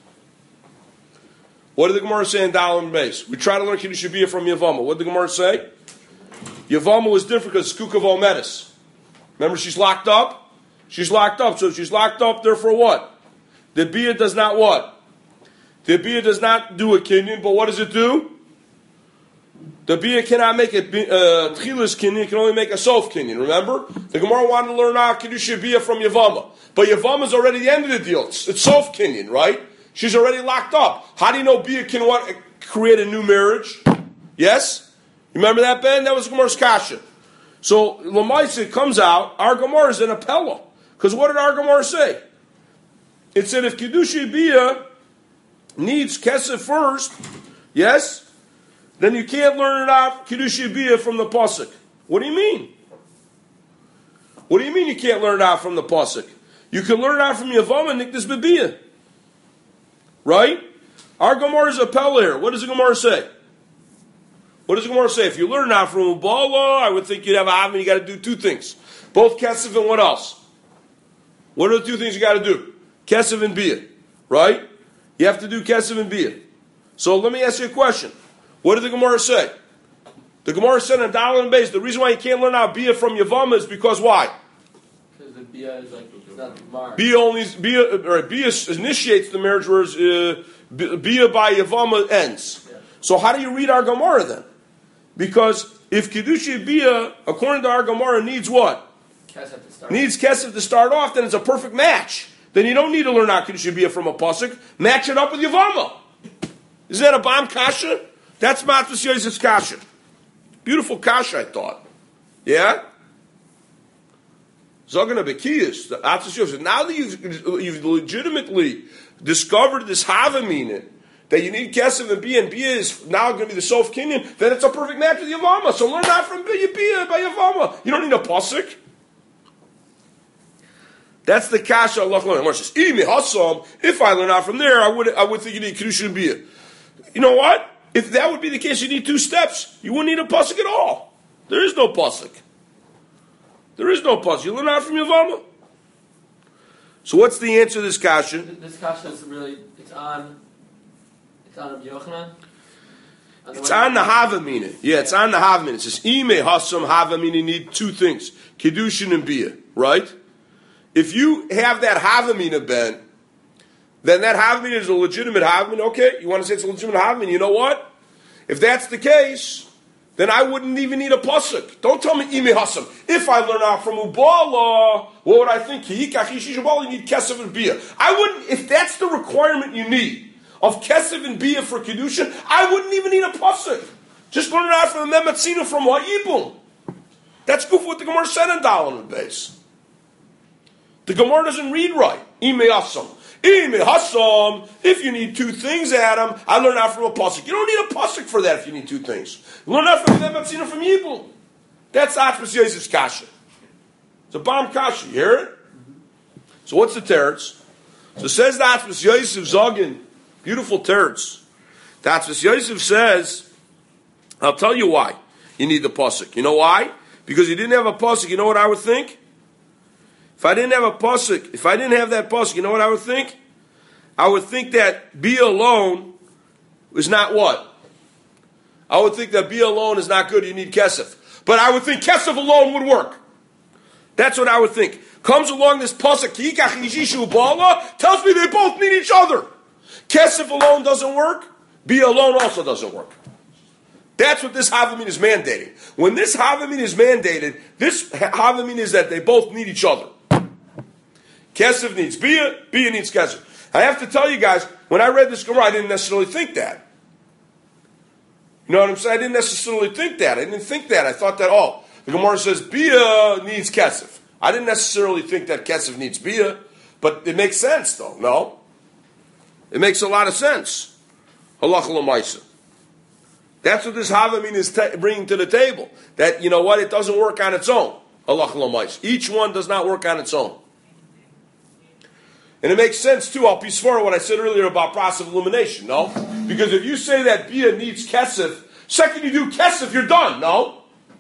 What did the Gemara say in Dalan and Beis? We try to learn Kiddush Yibiyah from Yavama. What did the Gemara say? Yavama was different because it's Kuk of Omedes. Remember, she's locked up? She's locked up. So she's locked up, therefore what? The Biyah does not what? The Biyah does not do a kinyan, but what does it do? The Biyah cannot make a Tchilas Kinyan, it can only make a Sof Kinyan, remember? The Gemara wanted to learn out Kiddush Biyah from Yavama. But Yavama is already the end of the deal. It's Sof Kinyan, right? She's already locked up. How do you know Biyah can create a new marriage? Yes? You remember that, Ben? That was Gemara's Kasha. So, Lamaisa comes out, our Gemara is in a Pella. Because what did our Gemara say? It said if Kiddush Biyah needs kesef first, yes, then you can't learn it out Kiddush Bia from the pasuk. What do you mean? What do you mean you can't learn it out from the pasuk? You can learn it out from Yavama and Nikdas Bibia. Right? Our Gemara is a Pella here. What does the Gemara say? What does the Gemara say? If you learn it out from Ubala, I would think you'd have a Havim, you got to do two things. Both Kesef and what else? What are the two things you got to do? Kesef and Bia. Right? You have to do Kesef and Bia. So let me ask you a question. What did the Gemara say? The Gemara said in Daled and Beis, the reason why you can't learn out Bia from Yavama is because why? Because the Bia is like, it's not the Gemara. Bia initiates the marriage, whereas Bia by Yavama ends. Yeah. So how do you read our Gemara then? Because if Kiddushi Bia, according to our Gemara, needs what? Kesef to start. Needs Kesef to start off, then it's a perfect match. Then you don't need to learn out Kiddushi Bia from a pasuk. Match it up with Yavama. Is that a bomb kasha? That's Matzvah Yosef's kasha. Beautiful kasha, I thought. Yeah? Zogana Bekiyas, the Atzis Yosef. Now that you've legitimately discovered this Havamina, that you need Kesef and Bia is now going to be the Sof Kinyan, then it's a perfect match with Yavama. So learn that from Bia by Yavama. You don't need a pasuk. That's the kasha Allah says. If I learn out from there, I would think you need Kedusha and Bia. You know what? If that would be the case, you need two steps. You wouldn't need a pasuk at all. There is no pasuk. There is no pasuk. You learn out from Yavama. So what's the answer to this kasha? This kasha is really, it's on Rabbi Yochanan? It's on the Havamina. Yeah, it's on the Havamina. It says, Ime Hasam Havamina need two things. Kedushin and Bia. Right? If you have that Havamina, Ben, then that Havamina is a legitimate Havamina. Okay, you want to say it's a legitimate Havamina. You know what? If that's the case, then I wouldn't even need a pasuk. Don't tell me Ime Hasam. If I learn out from Ubala, what would I think? You need Kesef and Bia. I wouldn't, if that's the requirement you need of Kesef and Bia for Kedushin, I wouldn't even need a pasuk. Just learn it out from the Mematzina from Ha'ibum. That's good for what the Gemara said in Daled and Beis. The Gemara doesn't read right. Ime Hasam. If you need two things, Adam, I learn out from a pasuk. You don't need a pasuk for that if you need two things. Learn out from them, I've seen it from Yibum. That's Atzmas Yosef's kasha. It's a bomb kasha. You hear it? So what's the teretz? So says the Atzmas Yosef Zogin, beautiful teretz. The Atzmas Yosef says, I'll tell you why you need the pasuk. You know why? Because you didn't have a pasuk. You know what I would think? If I didn't have a pasuk, if I didn't have that pasuk, you know what I would think? I would think that Bia alone is not what? I would think that Bia alone is not good, you need Kesef. But I would think Kesef alone would work. That's what I would think. Comes along this pasuk, tells me they both need each other. Kesef alone doesn't work, Bia alone also doesn't work. That's what this Havamin is mandating. When this Havamin is mandated, this Havamin is that they both need each other. Kesef needs Bia, Bia needs Kesef. I have to tell you guys, when I read this Gemara, I didn't necessarily think that. You know what I'm saying? I didn't necessarily think that. I didn't think that. I thought that, the Gemara says Bia needs Kesef. I didn't necessarily think that Kesef needs Bia, but it makes sense, though, no? It makes a lot of sense. Halacha l'maisa. That's what this Havamin is bringing to the table. That, you know what, it doesn't work on its own. Halacha l'maisa. Each one does not work on its own. And it makes sense, too, I'll be sworn what I said earlier about process of elimination, no? Because if you say that Bia needs Kesef, second you do Kesef, you're done, no?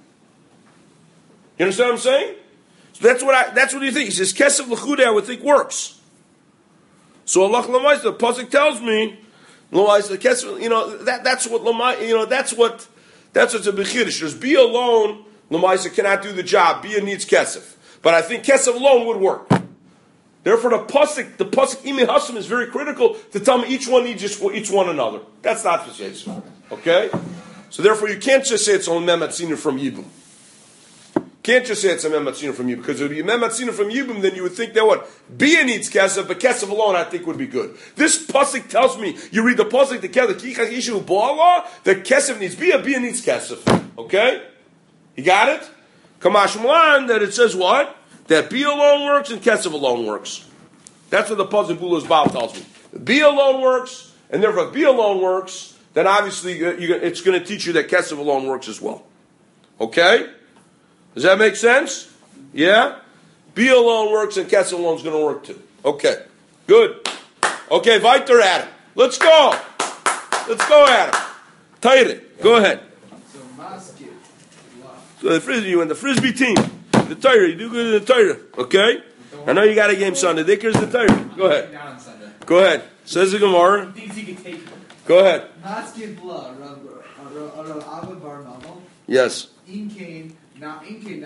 You understand what I'm saying? So that's what you think. He says, Kesef l'chude, I would think works. So Allah l'mayis, the pasuk tells me, l'mayis, the Kesef, that's what l'mayis, that's what's a bechiddush. There's Bia alone, l'mayis cannot do the job. Bia needs Kesef. But I think Kesef alone would work. Therefore, the pasuk Imi Hasam is very critical to tell me each one needs each one another. That's not the case. Okay? So therefore, you can't just say it's only Mematzina from Yibum. Can't just say it's a Mematzina from Yibum. Because if you Mematzina from Yibum, then you would think that what? Bia needs Kesef, but Kesef alone I think would be good. This pasuk tells me, you read the pasuk together, Kikach Ishu Ba'ala, that Kesef needs Bia, Bia needs Kesef. Okay? You got it? Kamash Mulan, that it says what? That Bia alone works and Kesef alone works. That's what the Pasuk Bulos Baal tells me. Bia alone works and therefore if B alone works, then obviously it's going to teach you that Kesef alone works as well. Okay? Does that make sense? Yeah? B alone works and Kesef alone is going to work too. Okay. Good. Okay, weiter Adam. Let's go. Let's go, Adam. Taira. Go ahead. So Maskit. So the Frisbee, you and the Frisbee team. The Taira. You do good in the Taira. Okay? I know you got a game Sunday. Dicker's the Taira. Go ahead. Go ahead. Says the Gemara. Go ahead. Maskit blah. Abba bar Mamal. Yes. Inkain. Now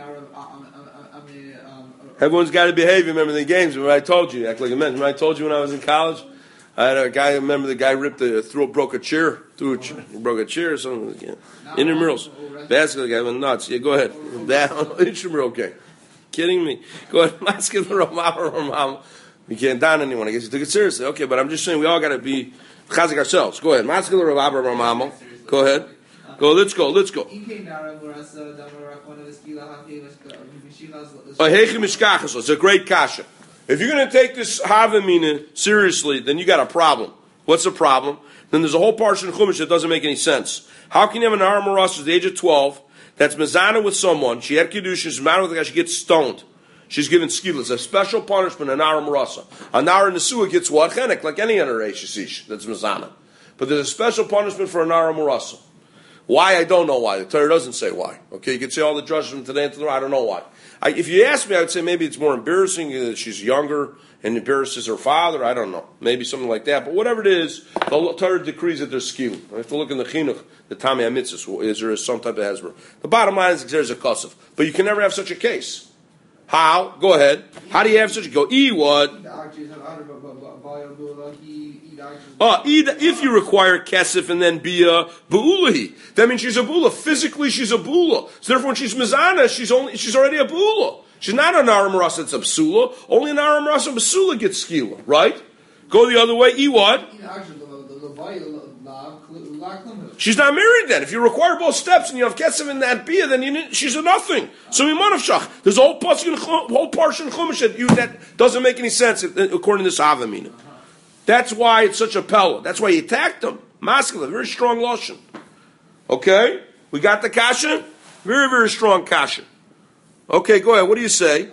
Everyone's got to behave. Remember the games. Remember I told you. Act like a man. Remember I told you when I was in college? I had a guy. Remember the guy broke a chair. Broke a chair or something. Yeah. Intramurals. Basketball guy went nuts. Yeah, go ahead. Intramural game. Kidding me? Go ahead. We can't down anyone. I guess you took it seriously. Okay, but I'm just saying we all got to be chazik ourselves. Go ahead. Go ahead. Go. Let's go. It's a great kasha. If you're going to take this Havamina seriously, then you got a problem. What's the problem? Then there's a whole portion of Chumash that doesn't make any sense. How can you have an Nara Marasa at the age of 12 that's mezana with someone, she had Kedushin, she's married with a guy, she gets stoned. She's given skilas, a special punishment, a Nara Marasa. A Nara Nesua gets what? Chenek, like any other Reish that's mezana. But there's a special punishment for a Nara Marasa. Why? I don't know why. The Torah doesn't say why. Okay, you can say all the drushes from today and tomorrow. I don't know why. If you ask me, I would say maybe it's more embarrassing that she's younger and embarrasses her father. I don't know. Maybe something like that. But whatever it is, the Torah decrees that there's skill. I have to look in the chinuch, the Tami HaMitzvah, is there some type of hezbollah. The bottom line is there's a kasef. But you can never have such a case. How? Go ahead. How do you have such a go? What? If you require kesef and then be a bu'ulahi, that means she's a bula. Physically, she's a bula. So therefore, when she's mizana, she's already a bula. She's not an aram rasa. It's a psula. Only an aram rasa psula gets skila. Right? Go the other way. What? She's not married then. If you require both steps and you have kesef in that bia, then she's a nothing. So imanavshach. There's a whole portion of chumash that doesn't make any sense according to this Havamina. That's why it's such a pella. That's why he attacked them. Masculine, very strong lotion. Okay? We got the kasha? Very, very strong kasha. Okay, go ahead. What do you say?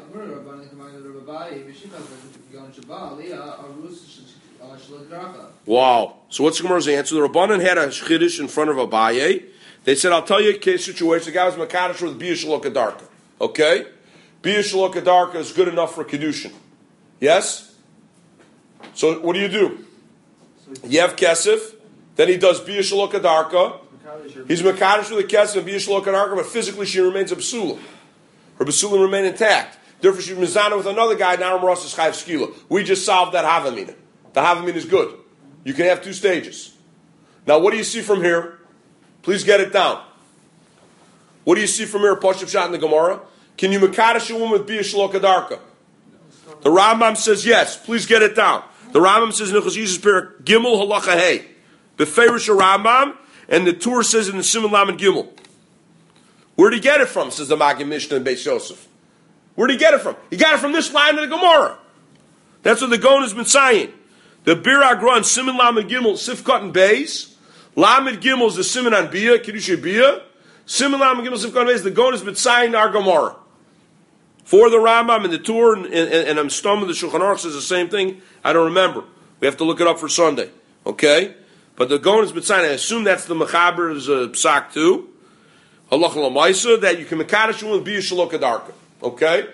Wow. So what's the Gemara's answer? The Rabbanan had a chiddush in front of Abaye. They said, I'll tell you a case situation. The guy was Makadash with Bia Shalokadarka. Okay? Bia Shalokadarka is good enough for Kedushin. Yes? So what do? You have kesef, then he does Bia Shalokadarka. He's Makadash with the kesef and Bia Shalokadarka, but physically she remains a psula. Her psula remain intact. Therefore she's mizana with another guy, now Ross is Chayv Skila. We just solved that Havamina. The Havamina is good. You can have two stages. Now what do you see from here? Please get it down. What do you see from here, Pashup Shot in the Gemara? Can you Makadash a woman with Bia Shalokadarka? The Rambam says yes. Please get it down. The Rambam says in Nechos Perak Gimel Halacha Hey, Beferish Rambam, and the Tur says in the Siman Lamed Gimel. Where did he get it from? Says the Magid Mishnah and Beis Yosef. Where did he get it from? He got it from this line of the Gemara. That's what the Gon has been saying. The Bir Agra and Siman Lamed Gimel, Sifkat and Beis. Lamed Gimel is the Siman on Bia, Kiddush Bia. Siman Lamed Gimel, Sifkat and Beis. The Gon has been saying our Gemara. For the Rambam and the Tur, and I'm stumbling, the Shulchan Aruch says the same thing. I don't remember. We have to look it up for Sunday. Okay? But the Gon has been saying, I assume that's the Mechaber's psak too. Halacha l'maisa, that you can Mekadosh with Bia Shalokadarka. Okay?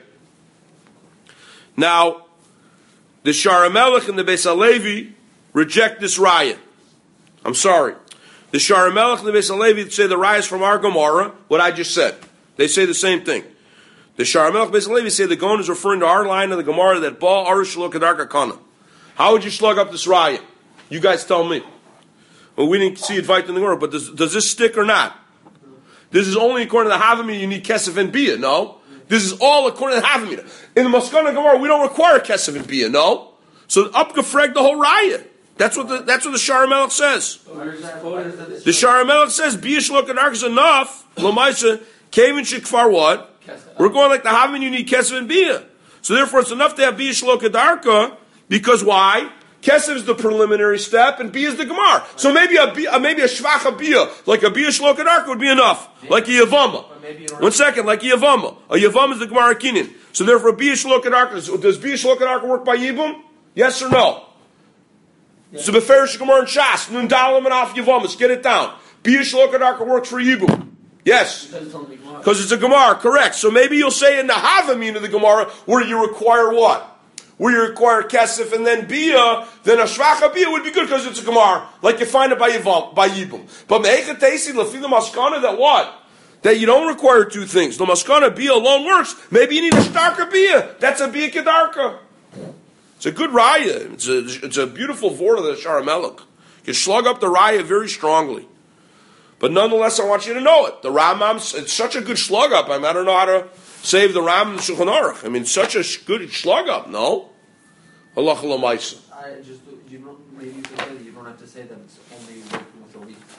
Now, the Sharamelech and the Beis HaLevi reject this raya. I'm sorry. The Sharamelech and the Beis HaLevi say the raya is from our Gemara, what I just said. They say the same thing. The Sharamelech and Beis HaLevi say the Gon is referring to our line of the Gemara that Ba Arush Shalokadarka Kana. How would you slug up this raya? You guys tell me. Well, we didn't see it right in the Gemara, but does this stick or not? This is only according to the Havamina, you need Kesef and Bia, no? This is all according to the Havamina. In the Maskana Gemara, we don't require Kesef and Bia, no? So up gefreg the whole raya. That's what the Sharamelech says. The Sharamelech says Bia Shalokadarka is enough. Lamaisa came in Shikfar what? We're going like the Havamina, you need Kesef and Bia. So therefore it's enough to have Bia Shalokadarka, because why? Kesef is the preliminary step, and Bia is the Gemar. So maybe a Shvacha Bia, like a Bia Shlokadarka would be enough. Like a Yavama. 1 second, like a Yavama. A Yavama is the Gemara Kinyan. So therefore, Bia Shlokadarka, does Bia Shlokadarka work by Yibum? Yes or no? So Beferish Gemara and Shas, Nun Dalam and Af Yavamas, get it down. Bia Shlokadarka works for Yibum. Yes. Because it's a Gemara, correct. So maybe you'll say in the Havamina of the Gemara, where you require what? Where you require Kesef and then Bia, then a Shvacha Bia would be good because it's a Gemara, like you find it by Yibum. But Me'echet Teisi, Lafila Maskana, that what? That you don't require two things. The Maskana Bia alone works. Maybe you need a starker Bia. That's a Bia Kedarka. It's a good raya. It's a beautiful vort of the Sharamelech. You slug up the raya very strongly. But nonetheless, I want you to know it. The Rambam, it's such a good slug up. I don't know how to save the Rambam and Shulchan Aruch. I mean, such a good slug up, no? Halacha l'maisa. Maybe you could say that you don't have to say that it's only with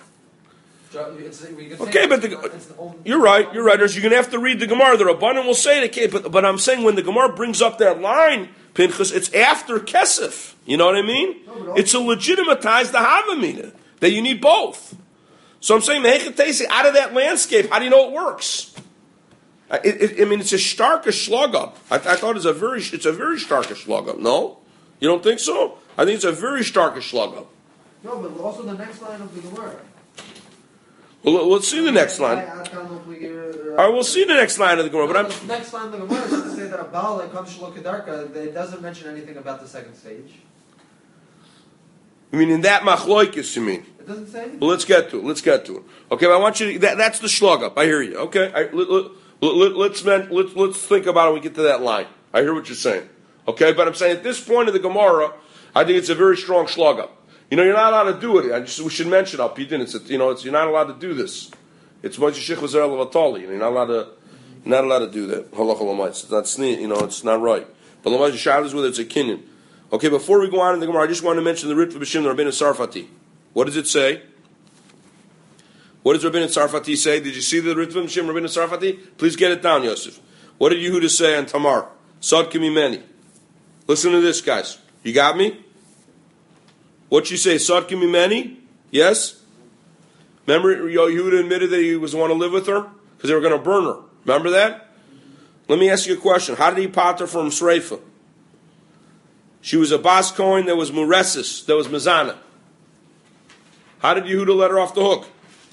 a week. Okay, but you're right. You're going to have to read the Gemara. The Rabbanan will say it, but I'm saying when the Gemara brings up that line, Pinchas, it's after Kesef. You know what I mean? No, it's to legitimatize the Havamina, that you need both. So I'm saying, out of that landscape, how do you know it works? It's a starker slug up. I thought it's a very starker slug up. No? You don't think so? I think it's a very starker slug up. No, but also the next line of the Gemara. Well, let's see the next line. All right, we'll see the next line of the Gemara. But the next line of the Gemara is to say that a Baal that comes Shlokadarka, it doesn't mention anything about the second stage. You mean in that machloikis, you mean? It doesn't say anything. Well, let's get to it. Okay, but I want you to, that's the slug up. I hear you. Okay, let's think about it when we get to that line. I hear what you're saying. Okay, but I'm saying at this point of the Gemara, I think it's a very strong slug up. You're not allowed to do it. We should mention up. You're not allowed to do this. It's Moshe Shich was Levatali. You're not allowed to do that. It's not it's not right. But Lamaj Shav is with it's a kinyan. Okay, before we go on in the Gemara, I just want to mention the Ritva B'Shim Rabbeinu Sarfati. What does it say? What does Rabbeinu Sarfati say? Did you see the Ritva B'Shim Rabbeinu Sarfati? Please get it down, Yosef. What did Yehuda say on Tamar? Sad Kimimeni. Listen to this, guys. You got me? What'd she say? Sad Kimimeni? Yes? Remember, Yehuda admitted that he was want to live with her? Because they were going to burn her. Remember that? Let me ask you a question. How did he pot her from Sreifa? She was a Bas Kohen that was Muresis, that was Mizana. How did Yehuda let her off the hook?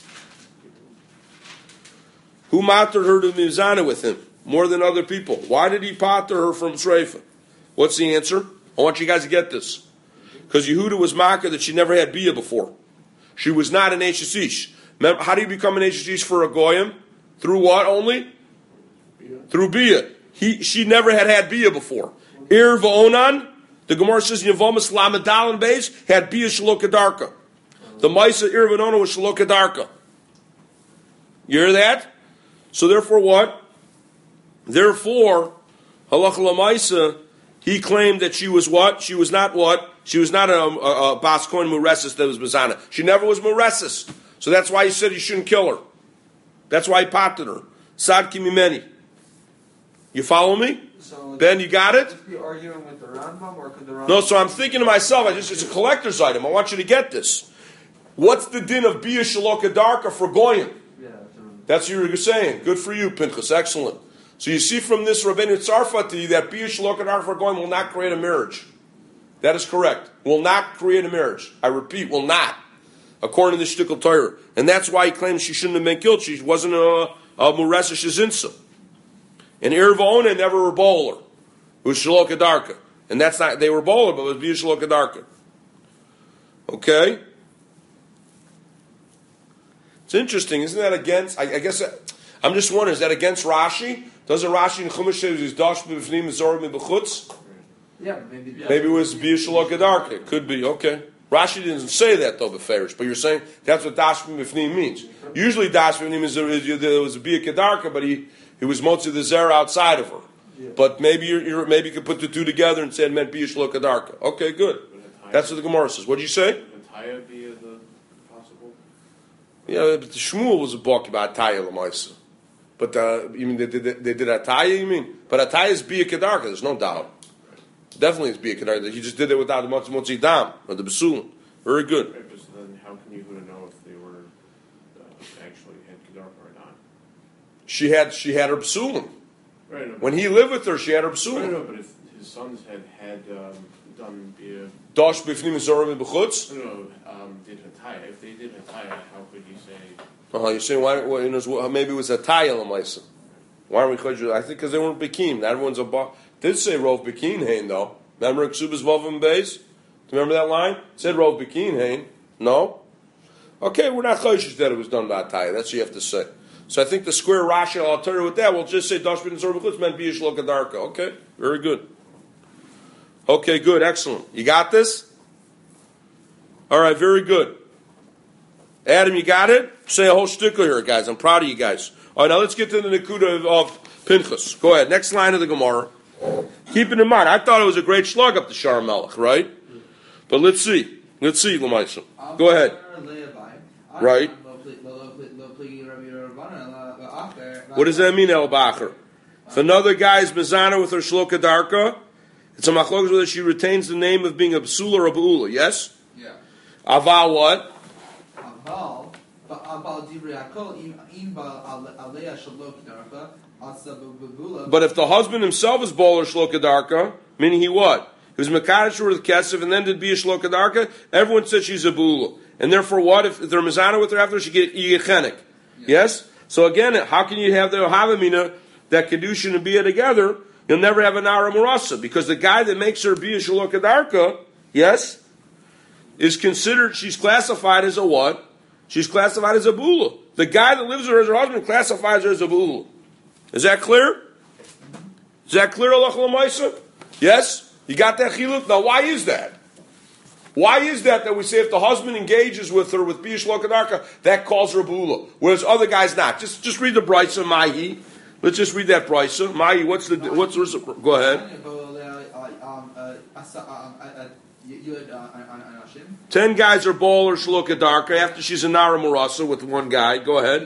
Who matered her to Mizana with him more than other people? Why did he pater her from Sreifa? What's the answer? I want you guys to get this. Because Yehuda was Makkah that she never had Bia before. She was not an Eishes. How do you become an Eishes for a Goyim? Through what only? Bia. Through Bia. She never had Bia before. Ir v'onan, the Gemara says Yavamas Lamadal and Beis had Bia Shalokadarka. The Maisa Ir v'onan was Shalokadarka. You hear that? So therefore what? Therefore, Halacha Lamaisa, he claimed that she was what? She was not what? She was not a Bas Kohen Muresis that was Mazana. She never was Muresis. So that's why he said he shouldn't kill her. That's why he potted her. Sad Kimimeni. You follow me? So Ben, you got it? Be arguing with the Rambam, or could the Rambam... No, so I'm thinking to myself, it's a collector's item. I want you to get this. What's the din of Bia Shalokadarka for Goyim? That's what you're saying. Good for you, Pinchas. Excellent. So you see from this Rabbeinu Tzarfati that Bia Shalokadarka for Goyim will not create a marriage. That is correct. Will not create a marriage. I repeat, will not. According to the Shtickle Torah. And that's why he claims she shouldn't have been killed. She wasn't a Muresa Shazinsa. And Irvaona never were bowler. It was Shalokadarka. And that's not, they were bowler, but it was Bia Shalokadarka. Okay? It's interesting, isn't that against, I guess, I'm just wondering, is that against Rashi? Doesn't Rashi in Chumash say he's Dash B'Vnim Zorah B'Chutz? Yeah, maybe. Maybe it was Bia Shalokadarka. It could be, okay. Rashi didn't say that though, Beferish, but you're saying that's what Dash B'Vnim means. Usually Dash B'Vnim is there was a Bia Kedarka, but he was Motzi the Zera outside of her. Yeah. But maybe maybe you could put the two together and say it meant Bia Shalokadarka. Okay, good. That's what the Gemara says. What did you say? Ataya be the possible? Yeah, but the Shmuel was a book about Ataya L'maisa. But you mean they did Ataya? You mean? But Ataya is Bia Kedarka. There's no doubt. Definitely it's Bia Kedarka. He just did it without the Motzi Dam, or the Basulim. Very good. Right, but so then how can Yehuda know if they were actually had Kedarka or not? She had her Basulim. Right. No, When he lived with her, she had her right, Basulim. no, but if his sons had done Bia, Dosh Bifnim Zorim B'chutz. did Hataya, if they did Hataya, how could you say? You're saying maybe it was a Taya Lamaisa. Why aren't we chayju? I think because they weren't Bekim. Everyone's a did say Rov Bekin Hain though. Remember Ksubas Vavim Beis? Do you remember that line? It said Rov Bekin Hain. No. Okay, we're not chayshus that it was done by Taya. That's what you have to say. So I think the square Rashi, I'll tell you with that. We'll just say Dosh Bin Zor B'chutz meant Biyish Lo Kedarka. Okay, very good. Okay, good, excellent. You got this? All right, very good. Adam, you got it? Say a whole stickler here, guys. I'm proud of you guys. All right, now let's get to the Nakuda of Pinchas. Go ahead. Next line of the Gemara. Keep it in mind. I thought it was a great slug up to Shar Melech, right? But let's see. Let's see, Lamaisa. Go ahead. Right. What does that mean, El Bacher? If another guy is Mizana with her Shloka Darka, it's a machlokas whether she retains the name of being a Bsula or a Ba'ula, yes? Yeah. Aval what? But if the husband himself is Bol or Shloka Darka, meaning he what? He was Mekadosh with Kesef and then did be a Shloka Darka, everyone said she's a Ba'ula. And therefore what? If they're Mizana with her after, she get Yichenik. Yes? So again, how can you have the Havamina that Kedushin and Bia together? You'll never have an Ara Murasa, because the guy that makes her Bia Shaloka Darka, yes, is considered, she's classified as a what? She's classified as a Bula. The guy that lives with her as her husband classifies her as a Bula. Is that clear? Is that clear, Allah Lamaisa? Yes? You got that chiluk? Now why is that? Why is that we say if the husband engages with her with Bia Shaloka Darka, that calls her a Bula, whereas other guys not? Just read the Brisa, Mahi. Let's just read that Brisa. Mahi, what's the go ahead. 10 guys are Bol or Shaloka Darka after she's a Nara Murasa with one guy. Go ahead.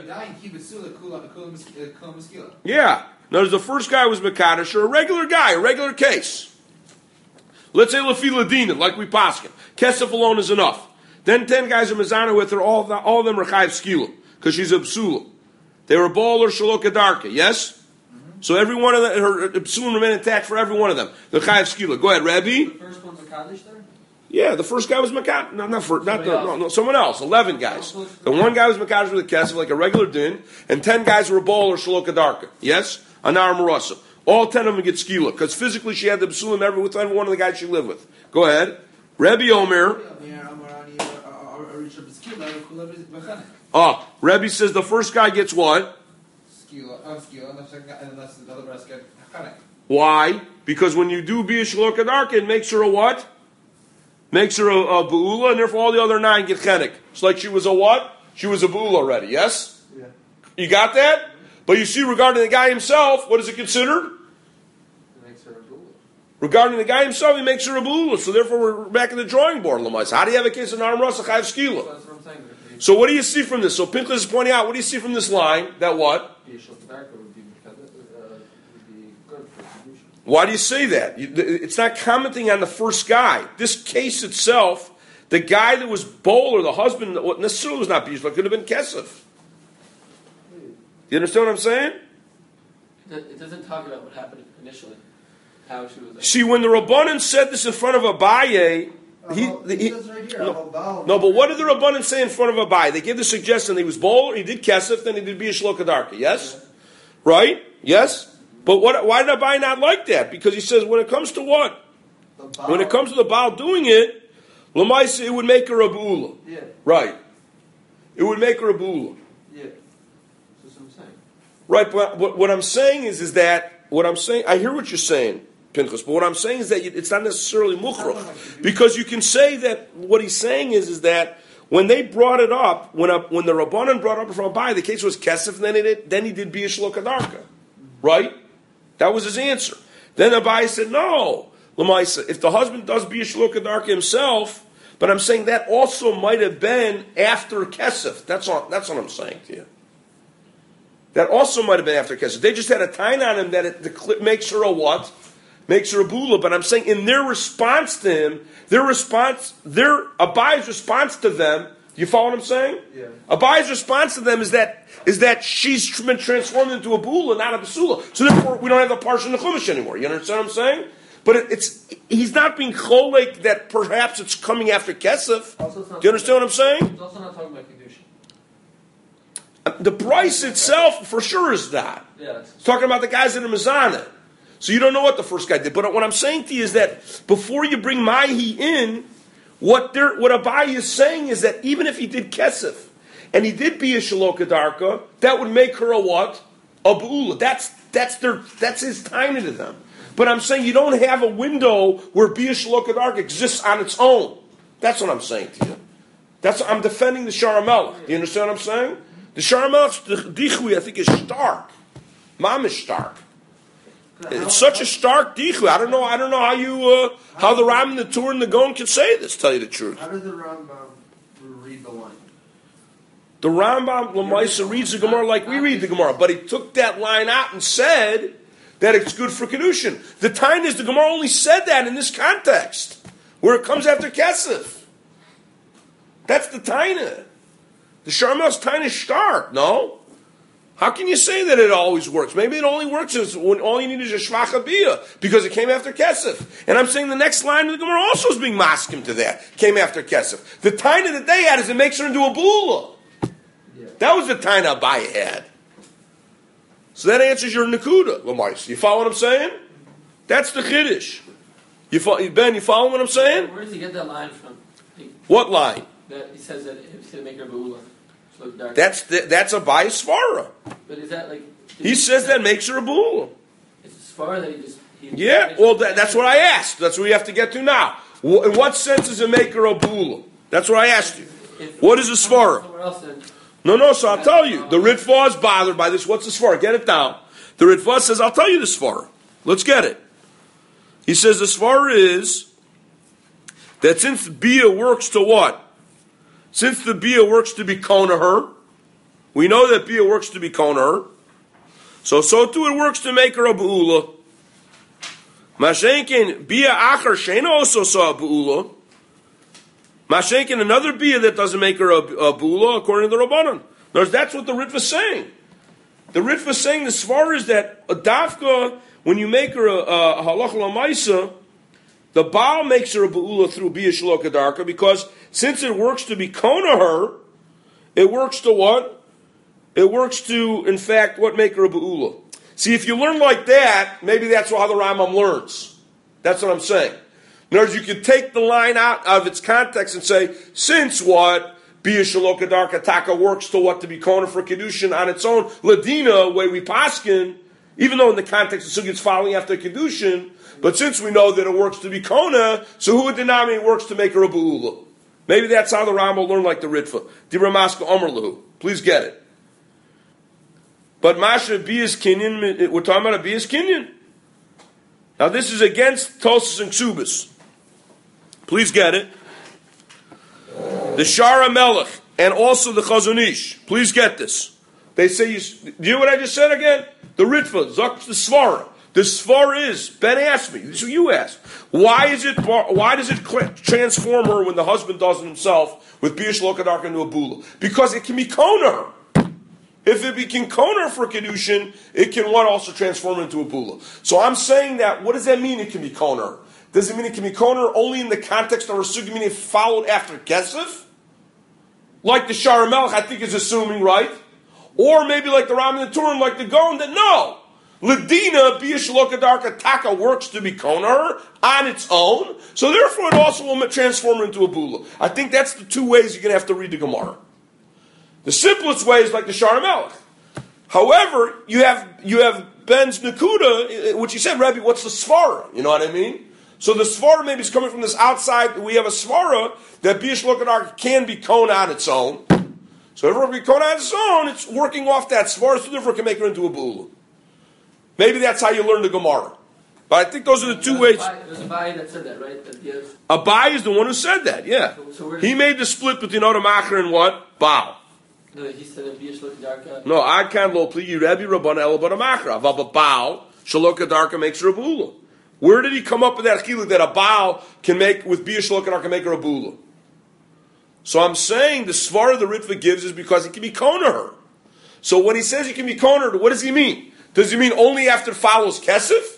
Yeah. Notice the first guy was Mekadosh, or a regular guy, a regular case. Let's say Lafi Ladina, like we paskin. Kesef alone is enough. Then 10 guys are Mizana with her, all of them are Chayiv Skila, because she's a Psula. They were Bol or Shaloka Darka, yes? Mm-hmm. So every one of them, her Psulim remain intact for every one of them. The Chayiv Skila. Go ahead, Rabbi. The first one's Mekadosh there? Yeah, the first guy was Mekadosh. No, someone else. 11 guys. The one guy was Mekadosh with a Kesef, like a regular din, and 10 guys were Bol or Shaloka Darka, yes? Anar Marasa. All 10 of them get skila, because physically she had the psulim with every one of the guys she lived with. Go ahead. Rebbe Omer. Rebbe says the first guy gets what? Why? Because when you do Bia Shaloka Darka, it makes her a what? Makes her a Ba'ula, and therefore all the other 9 get chenek. It's like she was a what? She was a Ba'ula already, yes? Yeah. You got that? But you see, regarding the guy himself, what is it considered? It makes her a Bula. Regarding the guy himself, he makes her a Bula. So therefore, we're back in the drawing board, Lamais. How do you have a case of Naram Rasa Chayiv Skila? So that's what I'm saying. So what do you see from this? So Pinchas is pointing out, what do you see from this line? That what? Would be good for Kedushin. Why do you say that? It's not commenting on the first guy. This case itself, the guy that was Bol, or the husband, necessarily was not Bishla, could have been Kesef. You understand what I'm saying? It doesn't talk about what happened initially. How she was. See, when the Rabbanan said this in front of Abaye, no, but what did the Rabbanan say in front of Abaye? They gave the suggestion that he was Bol, he did Kesef, then he did Bia Shaloka Darka. Yes? Yeah. Right? Yes? But why did Abaye not like that? Because he says when it comes to what? When it comes to the Baal doing it, Lamaisa, it would make her a Ba'ula. Yeah. Right. It would make her a Ba'ula. Yeah. That's what I'm saying. Right, but what I'm saying is that, I hear what you're saying, Pinchas, but what I'm saying is that it's not necessarily mukhrach. Because you can say that what he's saying is that when they brought it up, when the Rabbanan brought it up from Abaye, the case was Kesef, and then he did Bia Shaloka Darka. Right? That was his answer. Then Abaye said, no, Lamaisa, if the husband does Bia Shaloka Darka himself, but I'm saying that also might have been after Kesef. That's what I'm saying to you. That also might have been after Kesef. They just had a time on him that it makes her a what? makes her a bula. But I'm saying in their response to him, Abaye's response to them. You follow what I'm saying? Yeah. Abaye's response to them is that she's been transformed into a bula, not a basula. So therefore, we don't have the parsha in the chumash anymore. You understand what I'm saying? But he's not being cholek that perhaps it's coming after kesef. Do you understand what I'm saying? It's also not talking about kedushin. The price itself, for sure, is that. Yeah. It's talking about the guys that are mizana. So you don't know what the first guy did. But what I'm saying to you is that before you bring Mahi in, what Abaye is saying is that even if he did kesef, and he did be a shaloka darka, that would make her a what? A bu'ula. That's his tiny to them. But I'm saying you don't have a window where Bia Shaloka Darka exists on its own. That's what I'm saying to you. I'm defending the Shara Melech. Do you understand what I'm saying? The Shara Melech's dichui, I think, is stark. Mom is stark. It's such a stark dichui. I don't know how the Ram and the Tur and the Gon can say this, tell you the truth. How does the Rambam read the line? The Rambam Lamaisa reads the Gemara like we read the Gemara, but he took that line out and said that it's good for Kedushin. The time is the Gemara only said that in this context, where it comes after Kesef. That's the Taina. The Sharmel's Taina is stark, no? How can you say that it always works? Maybe it only works when all you need is a Shvacha Bia, because it came after Kesef. And I'm saying the next line of the Gemara also is being maskim to that. Came after Kesef. The Taina that they had is it makes her into a Bula. Yeah. That was the Taina Abaye had. So that answers your Nakuda, Lamais. You follow what I'm saying? That's the Chiddush. Ben, you follow what I'm saying? Where does he get that line from? What line? That he says that he's going to make her ba'ula. So dark. That's Abaye Svara. But is that like... He says that makes her a bull. It's a svara that he just... Yeah, well, that's what I asked. That's what we have to get to now. In what sense does it make her a bull? That's what I asked you. What is a svara? Somewhere else then... No, so I'll tell you. The Ritva is bothered by this. What's the Sfar? Get it down. The Ritva says, I'll tell you the Sfar. Let's get it. He says the Sfar is that since Bia works to what? Since the Bia works to be Kona her, we know that Bia works to be Kona her, so too it works to make her a Ba'ula. Mashenkin, Bia Achar Shena also saw a Ba'ula. Mashenkin, another bia that doesn't make her a bula, according to the Rabbanon. That's what the Ritva is saying. The Ritva is saying the svar is that a dafka, when you make her a halach lamaisa, the Baal makes her a ba'ula through bia shaloka darka, because since it works to be kona her, it works to what? It works to, in fact, what make her a ba'ula. See, if you learn like that, maybe that's how the Rambam learns. That's what I'm saying. In other words, you could take the line out of its context and say, since what? Bia Shaloka Darka Taka works to what? To be Kona for Kedushin on its own. Ladina, way we paskin, even though in the context the Sugi it's following after Kedushin, but since we know that it works to be Kona, so who would denominate works to make her a Ba'ula? Maybe that's how the Ram will learn like the Ritva. Diramaska Omerlahu. Please get it. But Masha Bias Kinyan, we're talking about a Bias Kinyan. Now this is against Tosus and Ksubis. Please get it. The Shara Melech and also the Chazon Ish. Please get this. They say, you hear what I just said again? The Ritva, Zok the Svara. The Svara is, Ben asked me, this is what you asked. Why does it transform her when the husband does it himself with Biash Lokadark into a Bula? Because it can be Koner. If it can Koner for Kedushin, it can what also transform into a Bula. So I'm saying that, what does that mean it can be Koner? Does it mean it can be Koner only in the context of a Sugi, meaning it followed after Kesef? Like the Shara Melech, I think is assuming, right? Or maybe like the Ram and the Turin, like the Gon, that no. Ladina, Bia Shalokadarka Taka works to be Koner on its own, so therefore it also will transform into a Bula. I think that's the two ways you're going to have to read the Gemara. The simplest way is like the Shara Melech. However, you have Ben's Nakuda, which he said, Rebbe, what's the Svara? You know what I mean? So the Svara maybe is coming from this outside. We have a Svara that Biash Lokadarka can be Kona on its own. So if it be Kona on its own, it's working off that Svara, so therefore it can make her into a Bula. Maybe that's how you learn the Gemara. But I think those are the two ways. There's a Abaye that said that, right? Abaye is the one who said that, yeah. So he made the split between Otamacher and what? Baal. No, he said that Biash Lokadarka. No, I can't lo pli Rebbe Rabban El Otamacher. Avaba Baal, Shalokadarka makes her a Bula. Where did he come up with that chiluk that a Baal can make with Bia Shalokadar can make her a Bula? So I'm saying the svara the Ritva gives is because he can be koner her. So when he says he can be koner her, what does he mean? Does he mean only after it follows kesef?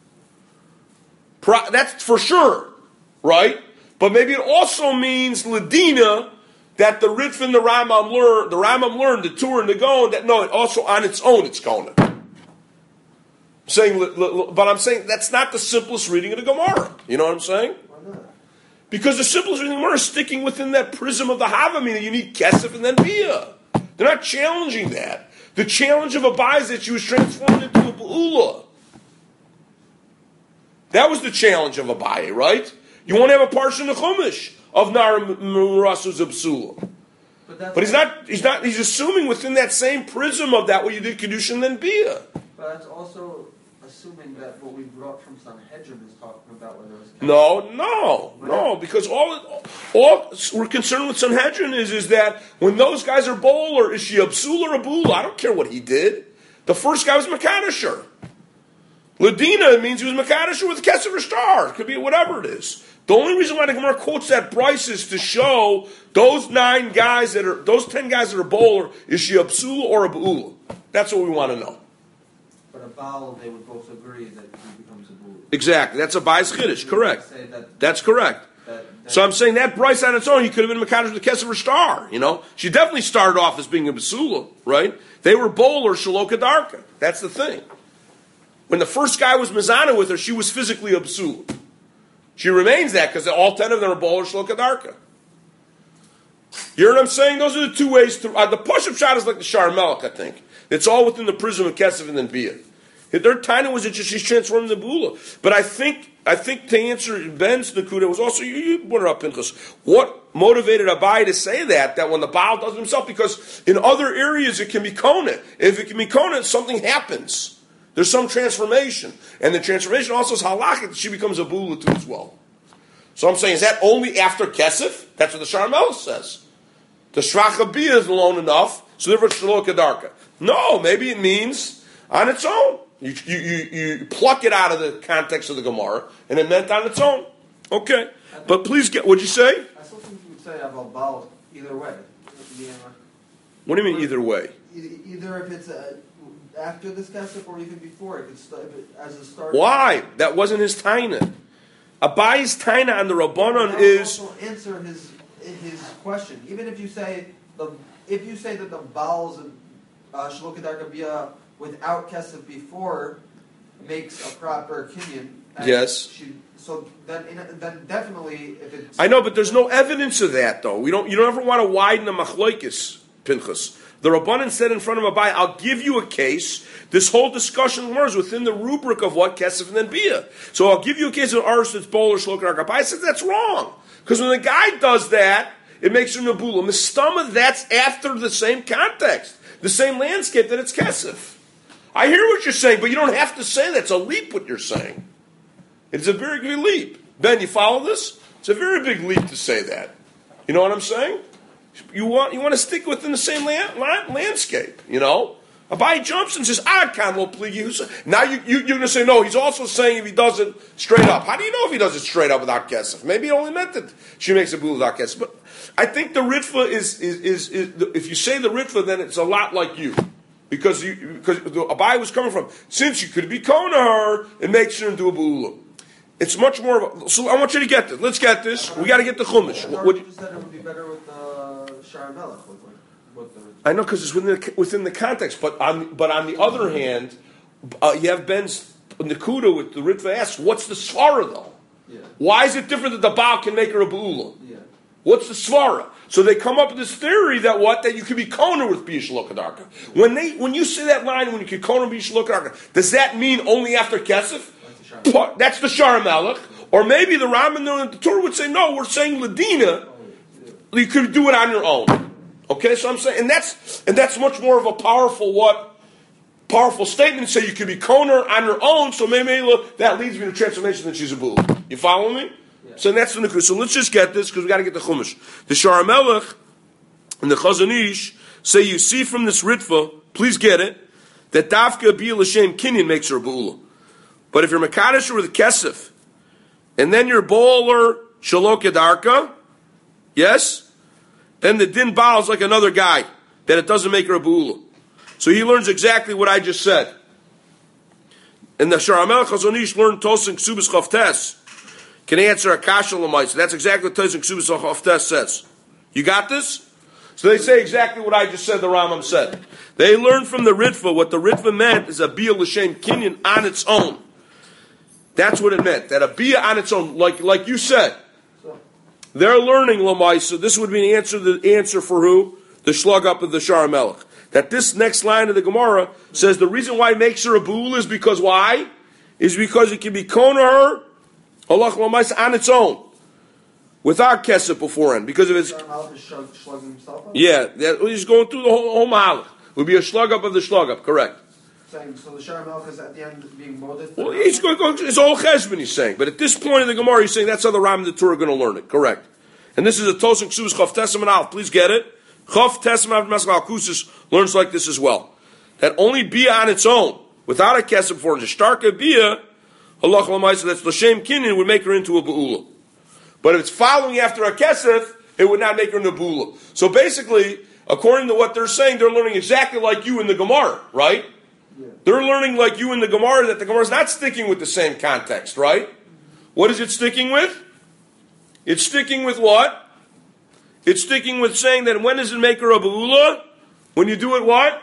That's for sure, right? But maybe it also means ladina that the Ritva and the Rambam learned, the Tur and the Gaon, that no, it also on its own it's koner. But I'm saying that's not the simplest reading of the Gemara. You know what I'm saying? Why not? Because the simplest reading of the Gemara is sticking within that prism of the Havamina. You need kesef and then bia. They're not challenging that. The challenge of Abai is that she was transformed into a Be'ula. That was the challenge of Abai, right? You want to have a parsha in the Chumash of Nar Murasu Zabsula. But he's assuming within that same prism of that what you did Kedushin and then bia. But that's also assuming that what we brought from Sanhedrin is talking about whether it was No, because all we're concerned with Sanhedrin is that when those guys are bowler, is she a psul or a bula? I don't care what he did. The first guy was Makadisher. Ladina means he was Makadisher with Kesef or Star. It could be whatever it is. The only reason why the Gemara quotes that Bryce is to show those 10 guys that are bowler, is she a psul or a bula? That's what we want to know. But a Baal, they would both agree that he becomes a Bula. Exactly. That's a Bais Chiddush. Correct. That's correct. So I'm saying that Bryce on its own, he could have been Makadosh with the Kesef or Star. You know, she definitely started off as being a Basula, right? They were bowler Shalokadarka. That's the thing. When the first guy was Mizana with her, she was physically a Basula. She remains that because all 10 of them are bowler Shalokadarka. You know what I'm saying? Those are the two ways to. The push-up shot is like the Shar Melech, I think. It's all within the prism of Kesef and then Bia. Their tiny was that she's transformed into Bula. But I think to answer Ben's Nakuda was also, you brought it up, Pinchas. What motivated Abai to say that when the Baal does it himself? Because in other areas it can be Kona. If it can be Kona, something happens. There's some transformation. And the transformation also is halakha that she becomes a Bula too as well. So I'm saying, is that only after Kesef? That's what the Shar Melech says. The Shracha Bia is alone enough, so therefore Shalok Kadarka. No, maybe it means on its own. You pluck it out of the context of the Gemara, and it meant on its own. Okay. But please what'd you say? I still think you would say about Baal either way. What do you mean either way? Either if it's after this Kesef or even before, it could as a start. Why? That wasn't his taina. Abai's taina on the Rabbanon is... also answer his question. Even if you say that the Baal's Shalok Kedarka Bia without Kesef before makes a proper kinyan. Yes. So then definitely if it's... I know, but there's no evidence of that though. You don't ever want to widen the machlokes, Pinchas. The Rabbanan said in front of Abai, I'll give you a case. This whole discussion is within the rubric of what Kesef and then Bia. So I'll give you a case of Ars that's Bol or Shalok Kedarka. Abai says that's wrong. Because when the guy does that, it makes her Nabula. Mistama, that's after the same context, the same landscape that it's Kesef. I hear what you're saying, but you don't have to say that. It's a leap what you're saying. It's a very big leap. Ben, you follow this? It's a very big leap to say that. You know what I'm saying? You want to stick within the same landscape, you know? Abai jumps and says, Kan lo pligi. Now you're going to say, no, he's also saying if he does it straight up. How do you know if he does it straight up without Kesef? Maybe he only meant that she makes a bula without Kesef. But I think the Ritva is if you say the Ritva, then it's a lot like you. Because the Abai was coming from, since you could be Kona her, it makes her into a bula. It's much more of a... So I want you to get this. Let's get this. We got to get the Chumash. You said it would be better with Shar Melech. I know, because it's within the context. But on the other hand, you have Ben's Nakuda with the Ritva asks, what's the Svara though? Yeah. Why is it different that the Baal can make her a Ba'ula? Yeah. What's the Svara? So they come up with this theory that you could be Kona with B'Yish Lokadarka. When you say that line, when you could Kona B'Yish Lokadarka, does that mean only after Kesef? That's the Shar Melech. Or maybe the Rambam and the Torah would say, no, we're saying Ladina, you could do it on your own. Okay, so I'm saying, and that's much more of a powerful statement to say you could be Kona on your own, so maybe that leads me to transformation that she's a bull. You follow me? Yeah. So that's the Nukud. So let's just get this, because we got to get the Chumash. The Shar Melech and the Chazon Ish say you see from this Ritva, please get it, that Dafka B'il Hashem Kinyan makes her a bull. But if you're Mekadosh with Kesef, and then your bowler Shalok Kedarka, yes, then the din bows like another guy, that it doesn't make her a Ba'ula. So he learns exactly what I just said. And the Shar HaMelech Chazon Ish learned Tosin Ksubas Chavtes. Can answer a Kasha L'maisa. That's exactly what Tosin Ksubas Chavtes says. You got this? So they say exactly what I just said, the Rambam said. They learned from the Ritva, what the Ritva meant is a Bia L'Shem Kinyan on its own. That's what it meant. That a Bia on its own, like you said. They're learning L'maisa. This would be the answer for who? The Shlug up of the Shar HaMelech. That this next line of the Gemara says the reason why it makes her a Ba'ul is because why? Is because it can be Kona her, Allah L'maisa, on its own. Without Kesef beforehand. Because of its... Yeah, he's going through the whole Mahalach. It would be a Shlug up of the Shlug up, correct. So the Shar HaMelech is at the end being molded? Well, he's going to go, it's all Cheshbon, he's saying. But at this point in the Gemara, he's saying that's how the Ram and the Torah are going to learn it, correct. And this is a Tosin Ksubas Chav Tesem and Alf. Please get it. Chav Tesem Av Maskal Kusis learns like this as well. That only Bia on its own, without a Kesef before, a Starka Bia, Allah L'maisa, that's L'Shem Kinyan, would make her into a Ba'ula. But if it's following after a Kesef, it would not make her into a Ba'ula. So basically, according to what they're saying, they're learning exactly like you in the Gemara, right? Yeah. They're learning like you in the Gemara, that the Gemara is not sticking with the same context, right? What is it sticking with? It's sticking with what? It's sticking with saying that when does it make her a Ba'ula? When you do it what?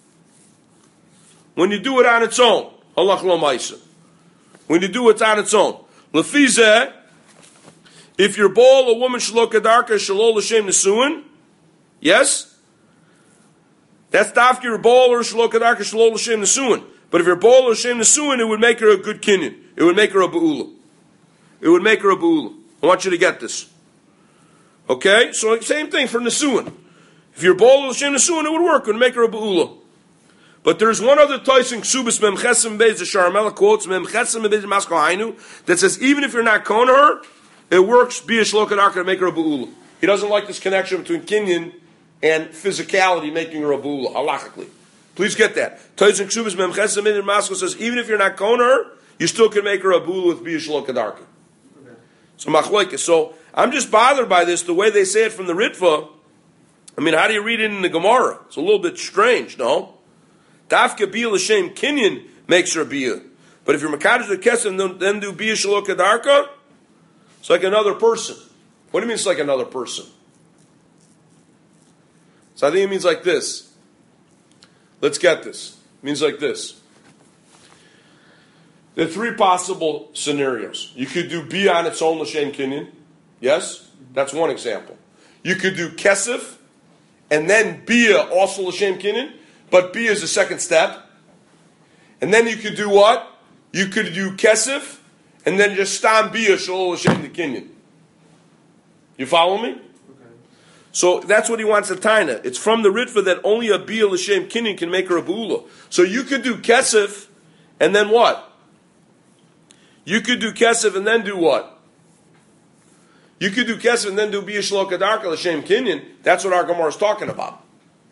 When you do it on its own. Halach L'maisa. When you do it on its own. Lefizeh, if you're bol a woman Shalok Kedarka Shalol L'Shem Nesuin, yes? That's dafki your bol or Shalok Kedarka Shalol L'Shem Nesuin. But if you're bol or L'Shem Nesuin, it would make her a good kinyan. It would make her a Ba'ula. It would make her a Ba'ula. I want you to get this. Okay? So same thing for Nesuin. If you're bol or L'Shem Nesuin, it would work. It would make her a Ba'ula. But there's one other tois in Ksubas Mem Chesem Beis, the Shar HaMelech quotes Mem Chesem Beis Maskal Hainu, that says even if you're not Kona her, it works, be a Shalok Kedarka to make her a Ba'ula. He doesn't like this connection between Kinyan and physicality making her a Ba'ula, halachically. Please get that. Tois in Ksubas Mem Chesem Beis Maskal says even if you're not Kona her, you still can make her a Ba'ula with be a Shalok Kedarka. Okay. So Machlokes. So I'm just bothered by this, the way they say it from the Ritva. I mean, how do you read it in the Gemara? It's a little bit strange, no? Dafka Bia L'Shem Kinyan makes her a Bia. But if you're Mekadosh the Kesef, then do Bia Shalok Kedarka, it's like another person. What do you mean it's like another person? So I think it means like this. Let's get this. It means like this. There are three possible scenarios. You could do Bia on its own L'Shem Kinyan. Yes? That's one example. You could do Kesef, and then Bia also L'Shem Kinyan. But Bia is the second step. And then you could do what? You could do Kesef, and then just Stam Bia Shalol L'Shem the Kinyan. You follow me? Okay. So that's what he wants to taina. It's from the Ritva that only a Bia L'Shem Kinyan can make her a Ba'ula. So you could do Kesef, and then what? You could do Kesef and then do what? You could do Kesef and then do Bia Shalok Kedarka L'Shem Kinyan. That's what our Gemara is talking about.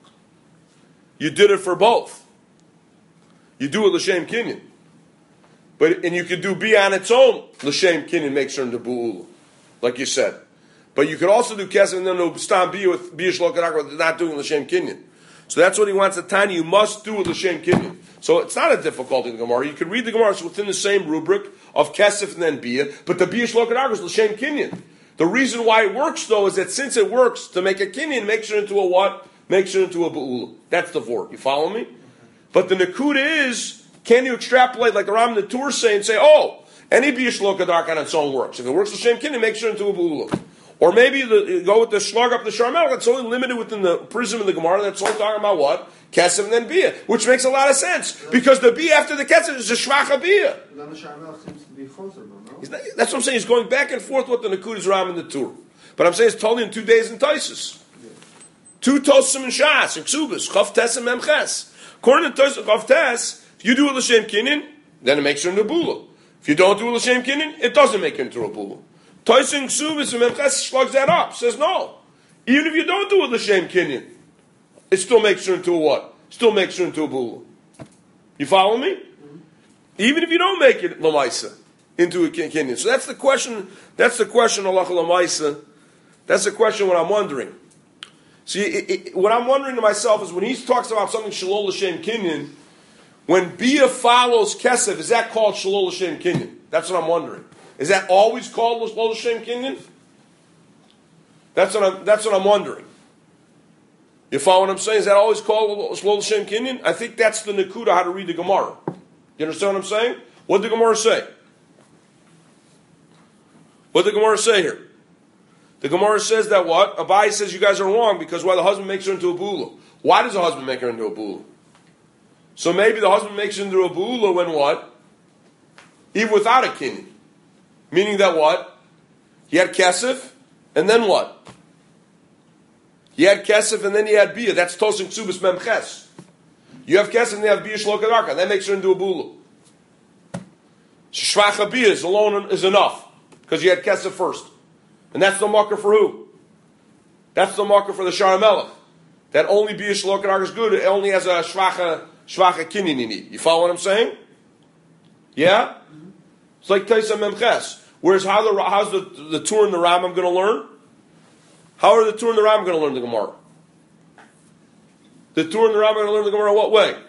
You did it for both. You do it L'Shem Kinyan. And you could do Bia on its own. L'Shem Kinyan makes her into Ba'ula. Like you said. But you could also do Kesef and then do Stam Bia with Bia Shalok Kedarka, not doing L'Shem Kinyan. So that's what he wants to tell you. You must do it L'Shem Kinyan. So it's not a difficulty in the Gemara. You could read the Gemara. It's within the same rubric of Kesef and then Bia. But the Bia Shalok Kedarka is L'Shem Kinyan. The reason why it works, though, is that since it works to make a Kinyan, it makes her into a what? Makes it into a Ba'ula. That's the vort. You follow me? But the Nakuda is, can you extrapolate like the Ram and the Tur say and say, oh, any Bia Shalok Kedarka on its own works. If it works L'Shem Kinyan, it makes it into a Ba'ula. Or maybe go with the Shlug up the Shar HaMelech. That's only limited within the prism of the Gemara. That's only talking about what? Kesef and then Bia. Which makes a lot of sense. Because the Bia after the Kesef is a Shvacha Bia. Then the Shar HaMelech seems to be choser, no? That's what I'm saying. He's going back and forth with the Nakuda's Ram and the Tur. But I'm saying it's totally in 2 days in Taisus. Two Tosim and Shas, and Ksubas, Chav Tes and Memches. According to Tosim Chav Tes, if you do it L'Shem Kinyan, then it makes her into a Ba'ula. If you don't do it L'Shem Kinyan, it doesn't make her into a Ba'ula. Tosim Ksubas and Memches slugs that up, says no. Even if you don't do it L'Shem Kinyan, it still makes her into a what? Still makes her into a Ba'ula. You follow me? Mm-hmm. Even if you don't make it Lamaisa into a Kinyan. So that's the question, Allah Lamaisa. That's the question what I'm wondering. See, what I'm wondering to myself is when he talks about something Shalol L'Shem Kinyan, when Bia follows Kesef, is that called Shalol L'Shem Kinyan? That's what I'm wondering. Is that always called Shalol L'Shem Kinyan? That's what I'm wondering. You follow what I'm saying? Is that always called Shalol L'Shem Kinyan? I think that's the Nakuda how to read the Gemara. You understand what I'm saying? What did the Gemara say? What did the Gemara say here? The Gemara says that what? Abai says you guys are wrong because why the husband makes her into a bula. Why does the husband make her into a bula? So maybe the husband makes her into a bula when what? Even without a kinyan. Meaning that what? He had kesef, and then what? He had kesef, and then he had bia. That's tosing ksubas memches. You have kesef, and you have bia shlokadarka. That makes her into a bula. Shvacha bia alone is enough because you had kesef first. And that's the marker for who? That's the marker for the Shara Melech. That only Bia Shlokadarka is good. It only has a shvacha kinyan you need. You follow what I'm saying? Yeah? Mm-hmm. It's like Taisa Memches. Whereas how's the Tur and the Rambam going to learn? How are the Tur and the Rambam going to learn the Gemara? The Tur and the Rambam are going to learn the Gemara what way?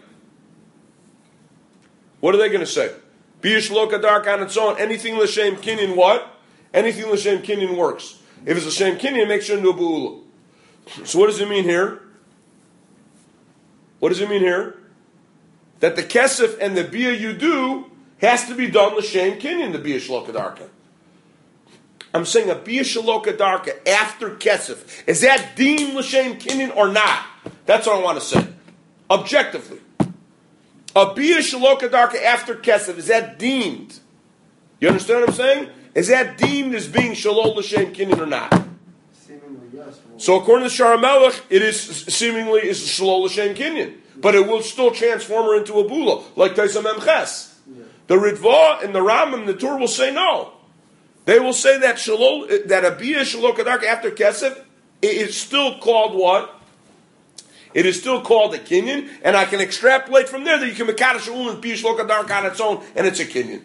What are they going to say? Bia Shlokadarka on its own. Anything L'Shem Kinyan what? Anything L'Shem Kinyan works. If it's L'Shem Kinyan, it makes it into a Bu'ula. So what does it mean here? What does it mean here? That the Kesef and the Bia you do has to be done L'Shem Kinyan, the Bia Shlokadarka. I'm saying a Bia Shlokadarka after Kesef. Is that deemed L'Shem Kinyan or not? That's what I want to say. Objectively. A Bia Shlokadarka after Kesef, is that deemed? You understand what I'm saying? Is that deemed as being Shalol L'Shem Kinyan or not? Seemingly, yes. So according to Shara Melech, it is seemingly is Shalol L'Shem Kinyan. But it will still transform her into a Bula, like Taisa Memches. Yeah. The Ritva and the Rambam and the Tur will say no. They will say that that a Bia Shalol Kadarka after Kesef, it is still called what? It is still called a Kinyan, and I can extrapolate from there that you can make a Shalol and Bia Shalol Kadarka on its own, and it's a Kinyan.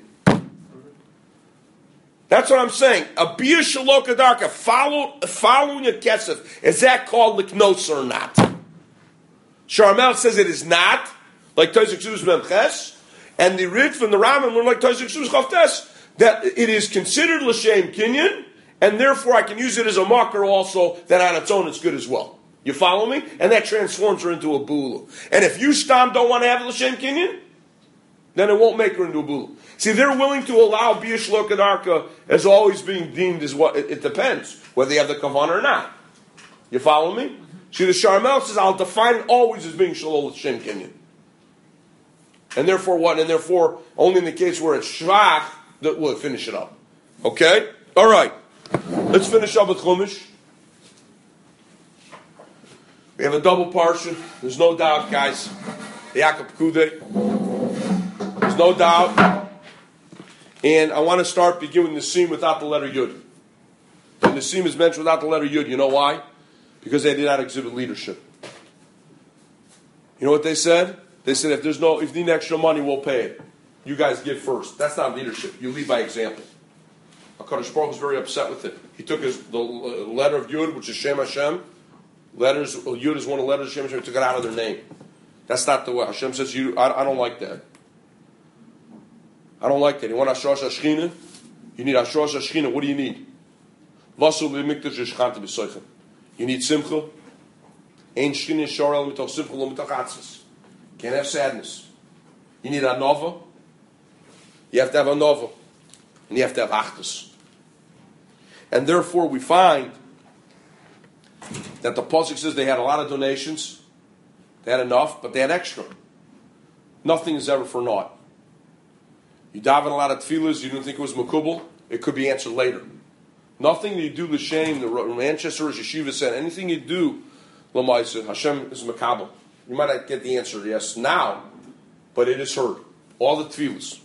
That's what I'm saying. A Bia Shalol Kadarka following a Kesef, is that called Liknos or not? Sharmel says it is not, like Taizik Ksubas Memches, and the Rit from the Rambam learn like Taizik Ksubas Chavtes, that it is considered L'Shem Kinyan, and therefore I can use it as a marker also, that on its own it's good as well. You follow me? And that transforms her into a Bula. And if you Stam don't want to have L'Shem Kinyan, then it won't make her into a Bula. See, they're willing to allow Bia Shlokadarka as always being deemed as what, it depends, whether they have the Kavanah or not. You follow me? See, the Sharmel says, I'll define it always as being Shalol L'Shem Kinyan. And therefore what? And therefore, only in the case where it's Shvach, that we'll finish it up. Okay? Alright. Let's finish up with Chumash. We have a double parsha. There's no doubt, guys. The Yaakov Kudei. There's no doubt. And I want to begin with Nisim without the letter Yud. The Nisim is mentioned without the letter Yud. You know why? Because they did not exhibit leadership. You know what they said? They said if you need extra money, we'll pay it. You guys give first. That's not leadership. You lead by example. HaKadosh Baruch was very upset with it. He took the letter of Yud, which is Shem Hashem. Yud is one of the letters of Shem Hashem. He took it out of their name. That's not the way. Hashem says, I don't like that. I don't like that. You want Ashrosh Hashchina? You need Ashrosh Hashchina. What do you need? Vasul b'mikdash yishchanta b'soichem. You need simcha. Ein shchina sharel mitoch simcha lo mitoch atzis. Can't have sadness. You need a nova. You have to have a nova. And you have to have achdus. And therefore we find that the Pasuk says they had a lot of donations. They had enough, but they had extra. Nothing is ever for naught. You daven a lot of tefillahs, you didn't think it was makubal, it could be answered later. Nothing you do l'shem, the Manchester Yeshiva said, anything you do, l'maisa, Hashem is makabel. You might not get the answer, yes, now, but it is heard. All the tefillahs.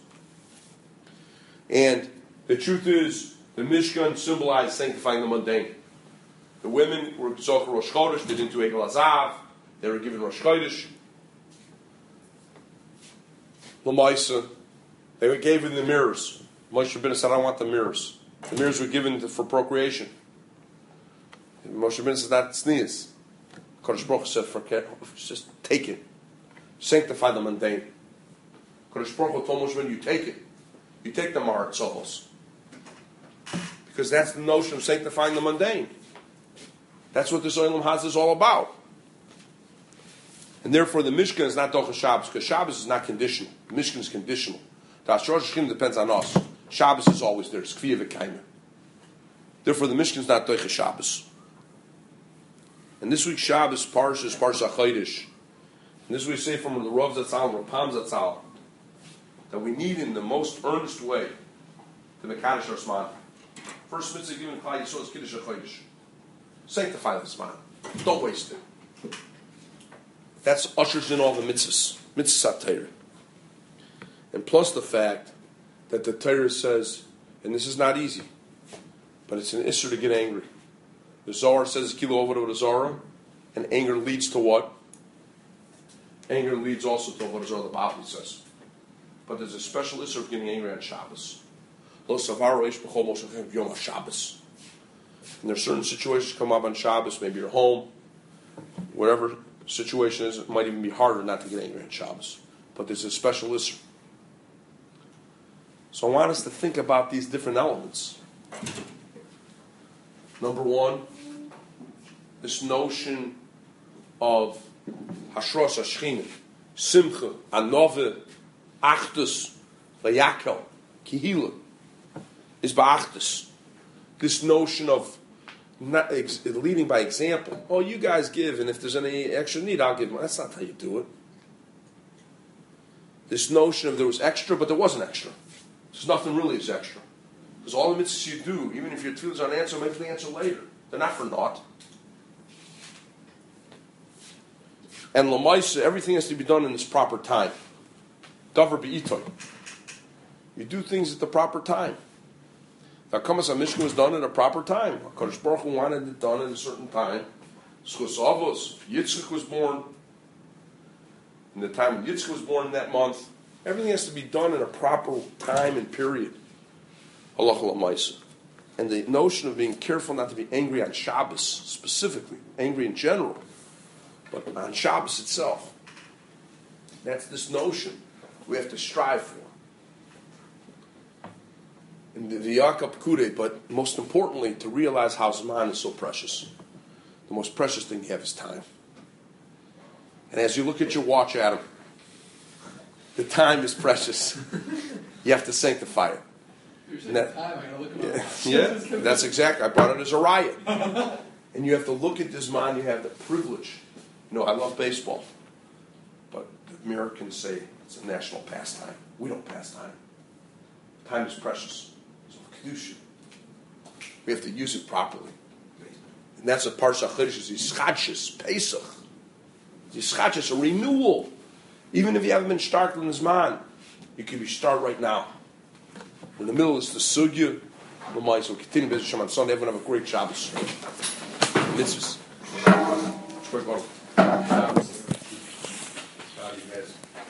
And the truth is, the Mishkan symbolized sanctifying the mundane. The women were Zochar Rosh Chodesh, they didn't do Egel Azav, they were given Rosh Chodesh. L'maisa, They gave him the mirrors. Moshe Rabbeinu said, I don't want the mirrors. The mirrors were given for procreation. Moshe Rabbeinu said, that's tznius. Kodesh Baruch Hu said, just take it. Sanctify the mundane. Kodesh Baruch Hu told Moshe Rabbeinu, you take it. You take the Marat Tzavos. Because that's the notion of sanctifying the mundane. That's what this Olam Haz is all about. And therefore the Mishkan is not Docha Shabbos, because Shabbos is not conditional. The Mishkan is conditional. The Asher Shechina depends on us. Shabbos is always there. It's Kviya V'Kaima. Therefore the Mishkan is not Docha Shabbos. And this week's Shabbos Parsha is Parsha Chodesh. And this we say from the Rav Zatzal, Rapam Zatzal, that we need in the most earnest way to Mekadosh Arsman. First mitzvah given Klal Yisrael is Kiddush HaChodesh. Sanctify this man. Don't waste it. That's ushers in all the mitzvahs. Mitzvah Torah. And plus the fact that the Torah says, and this is not easy, but it's an issur to get angry. The Zohar says, Kilo over to the Zohar, and anger leads to what? Anger leads also to what the Bavli says. But there's a special issur of getting angry on Shabbos. Lo savar reish b'chol moshe yom Shabbos. And there are certain situations come up on Shabbos, maybe you're home, whatever situation is, it might even be harder not to get angry on Shabbos. But there's a special issur. So I want us to think about these different elements. Number one, this notion of Hashros Hashchina, Simcha, Anove, Achdus, Vayakel, Kihila, is Ba'achdus. This notion of not leading by example. Oh, you guys give, and if there's any extra need, I'll give. That's not how you do it. This notion of there was extra, but there wasn't extra. There's nothing really is extra. Because all the mitzvahs you do, even if your tefillahs aren't answered, maybe they answer later. They're not for naught. And Lamaisa, everything has to be done in its proper time. Davar be'itoy. You do things at the proper time. The Akamas HaMishkan was done at a proper time. HaKadosh Baruch Hu wanted it done at a certain time. Schus Avos, Yitzchak was born. In the time when Yitzchak was born in that month, everything has to be done in a proper time and period. Halacha Lamaisa. And the notion of being careful not to be angry on Shabbos, specifically, angry in general, but on Shabbos itself. That's this notion we have to strive for. And the Yakab Kure, but most importantly, to realize how Zman is so precious. The most precious thing you have is time. And as you look at your watch, Adam, the time is precious. You have to sanctify it. That's exactly. I brought it as a riot. And you have to look at this man. You have the privilege. You know, I love baseball, but the Americans say it's a national pastime. We don't pass time. Time is precious. So kedusha. We have to use it properly. And that's what Parsha Chodesh is. Yischadshis, Pesach. Yischadshis, a renewal. Even if you haven't been started in this man, you can be started right now. In the middle is the sugya. We'll continue B'ezras on Sunday. Everyone have a great Shabbos. Mitzvahs. Shabbos.